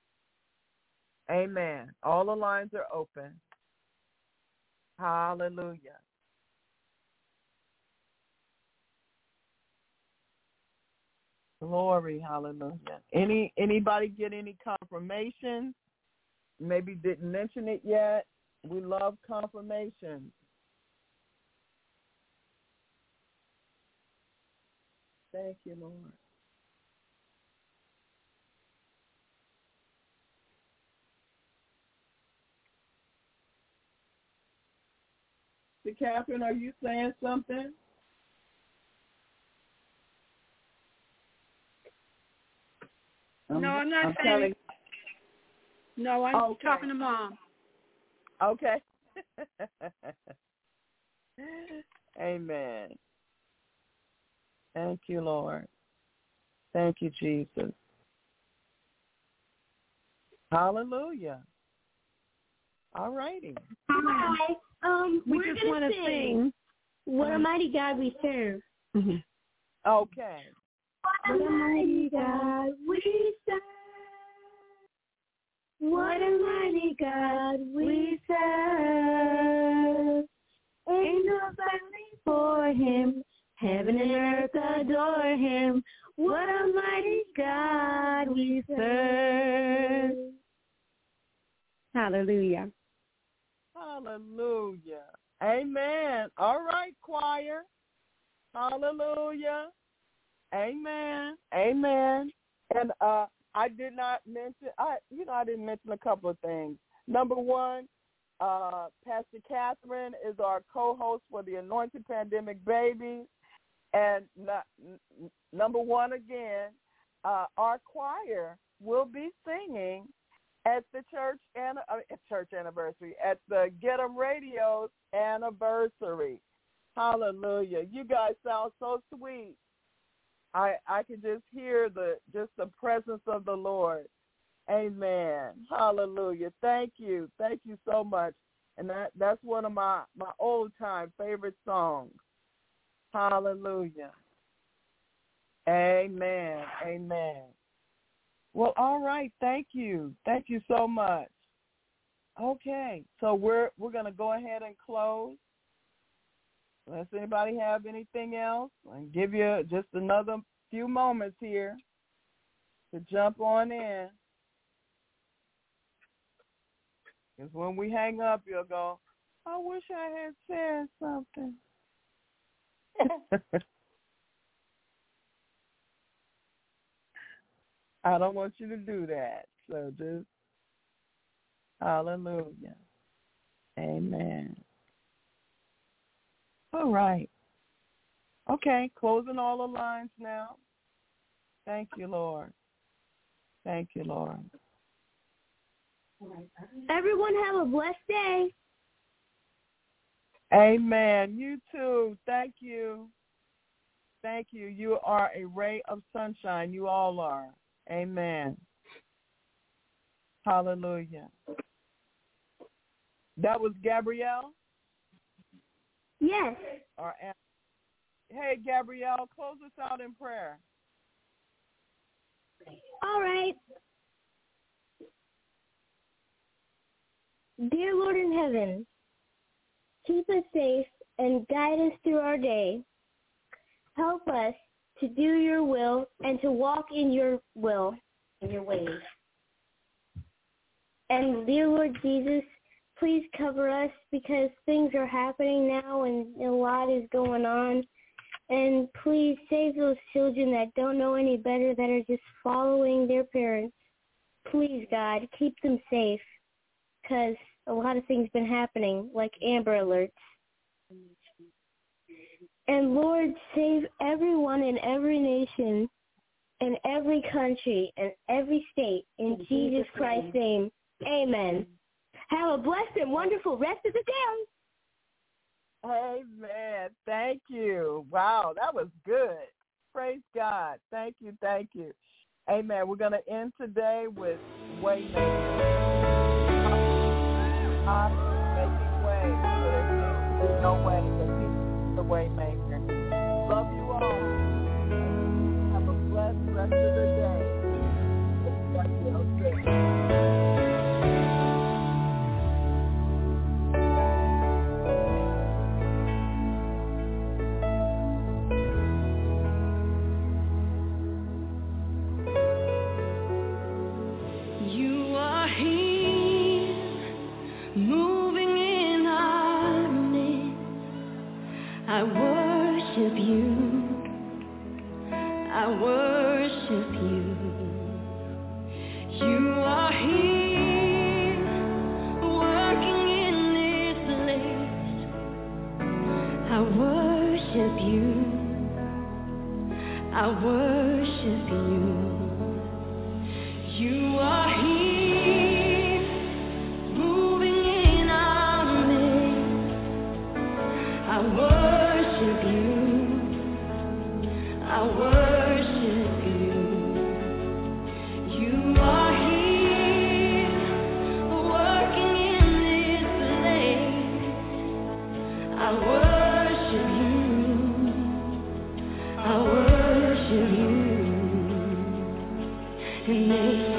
Amen. All the lines are open. Hallelujah. Glory, hallelujah. Any anybody get any confirmation? Maybe didn't mention it yet. We love confirmation. Thank you, Lord. So, Catherine, are you saying something? No, I'm not I'm saying telling... No, I'm okay. talking to Mom. Okay. Amen. Thank you, Lord. Thank you, Jesus. Hallelujah. All righty. Hi. Um, We we're just going want to to sing, What a Mighty God We Serve. Mm-hmm. Okay. What a mighty God we serve. What a mighty God we serve. Angels bow before him. Heaven and earth adore him. What a mighty God we serve. Hallelujah. Hallelujah. Amen. All right, choir. Hallelujah. Amen. Amen. And uh, I did not mention, I, you know, I didn't mention a couple of things. Number one, uh, Pastor Catherine is our co-host for the Anointed Pandemic Babies. And not, n- number one again, uh, our choir will be singing at the church an- uh, church anniversary, at the Get 'em Radio's anniversary. Hallelujah. You guys sound so sweet. I I can just hear the just the presence of the Lord. Amen. Hallelujah. Thank you. Thank you so much. And that, that's one of my, my old-time favorite songs. Hallelujah. Amen. Amen. Well, all right. Thank you. Thank you so much. Okay. So we're we're going to go ahead and close. Unless anybody have anything else, and give you just another few moments here to jump on in. Because when we hang up, you'll go, I wish I had said something. I don't want you to do that. So just, hallelujah. Amen. All right. Okay, closing all the lines now. Thank you, Lord. Thank you, Lord. Everyone have a blessed day. Amen. You too. Thank you. Thank you. You are a ray of sunshine. You all are. Amen. Hallelujah. That was Gabrielle? Yes. Or, hey, Gabrielle, close us out in prayer. All right. Dear Lord in heaven, keep us safe and guide us through our day. Help us to do your will and to walk in your will and your ways. And dear Lord Jesus, please cover us because things are happening now and a lot is going on. And please save those children that don't know any better, that are just following their parents. Please, God, keep them safe because a lot of things been happening, like Amber Alerts. And Lord, save everyone in every nation, in every country, and every state. In, in Jesus Christ's name, amen. Have a blessed and wonderful rest of the day. Amen. Thank you. Wow, that was good. Praise God. Thank you. Thank you. Amen. We're going to end today with Waymaker. God is making way where there seems to be no way, but He's the Waymaker. Love you all. Have a blessed rest of the day. It's going to be okay. I worship you, I worship you. You are here, working in this place. I worship you, I worship you. You are here, moving in our midst. I worship I worship you. You are here, working in this place. I worship you. I worship you. And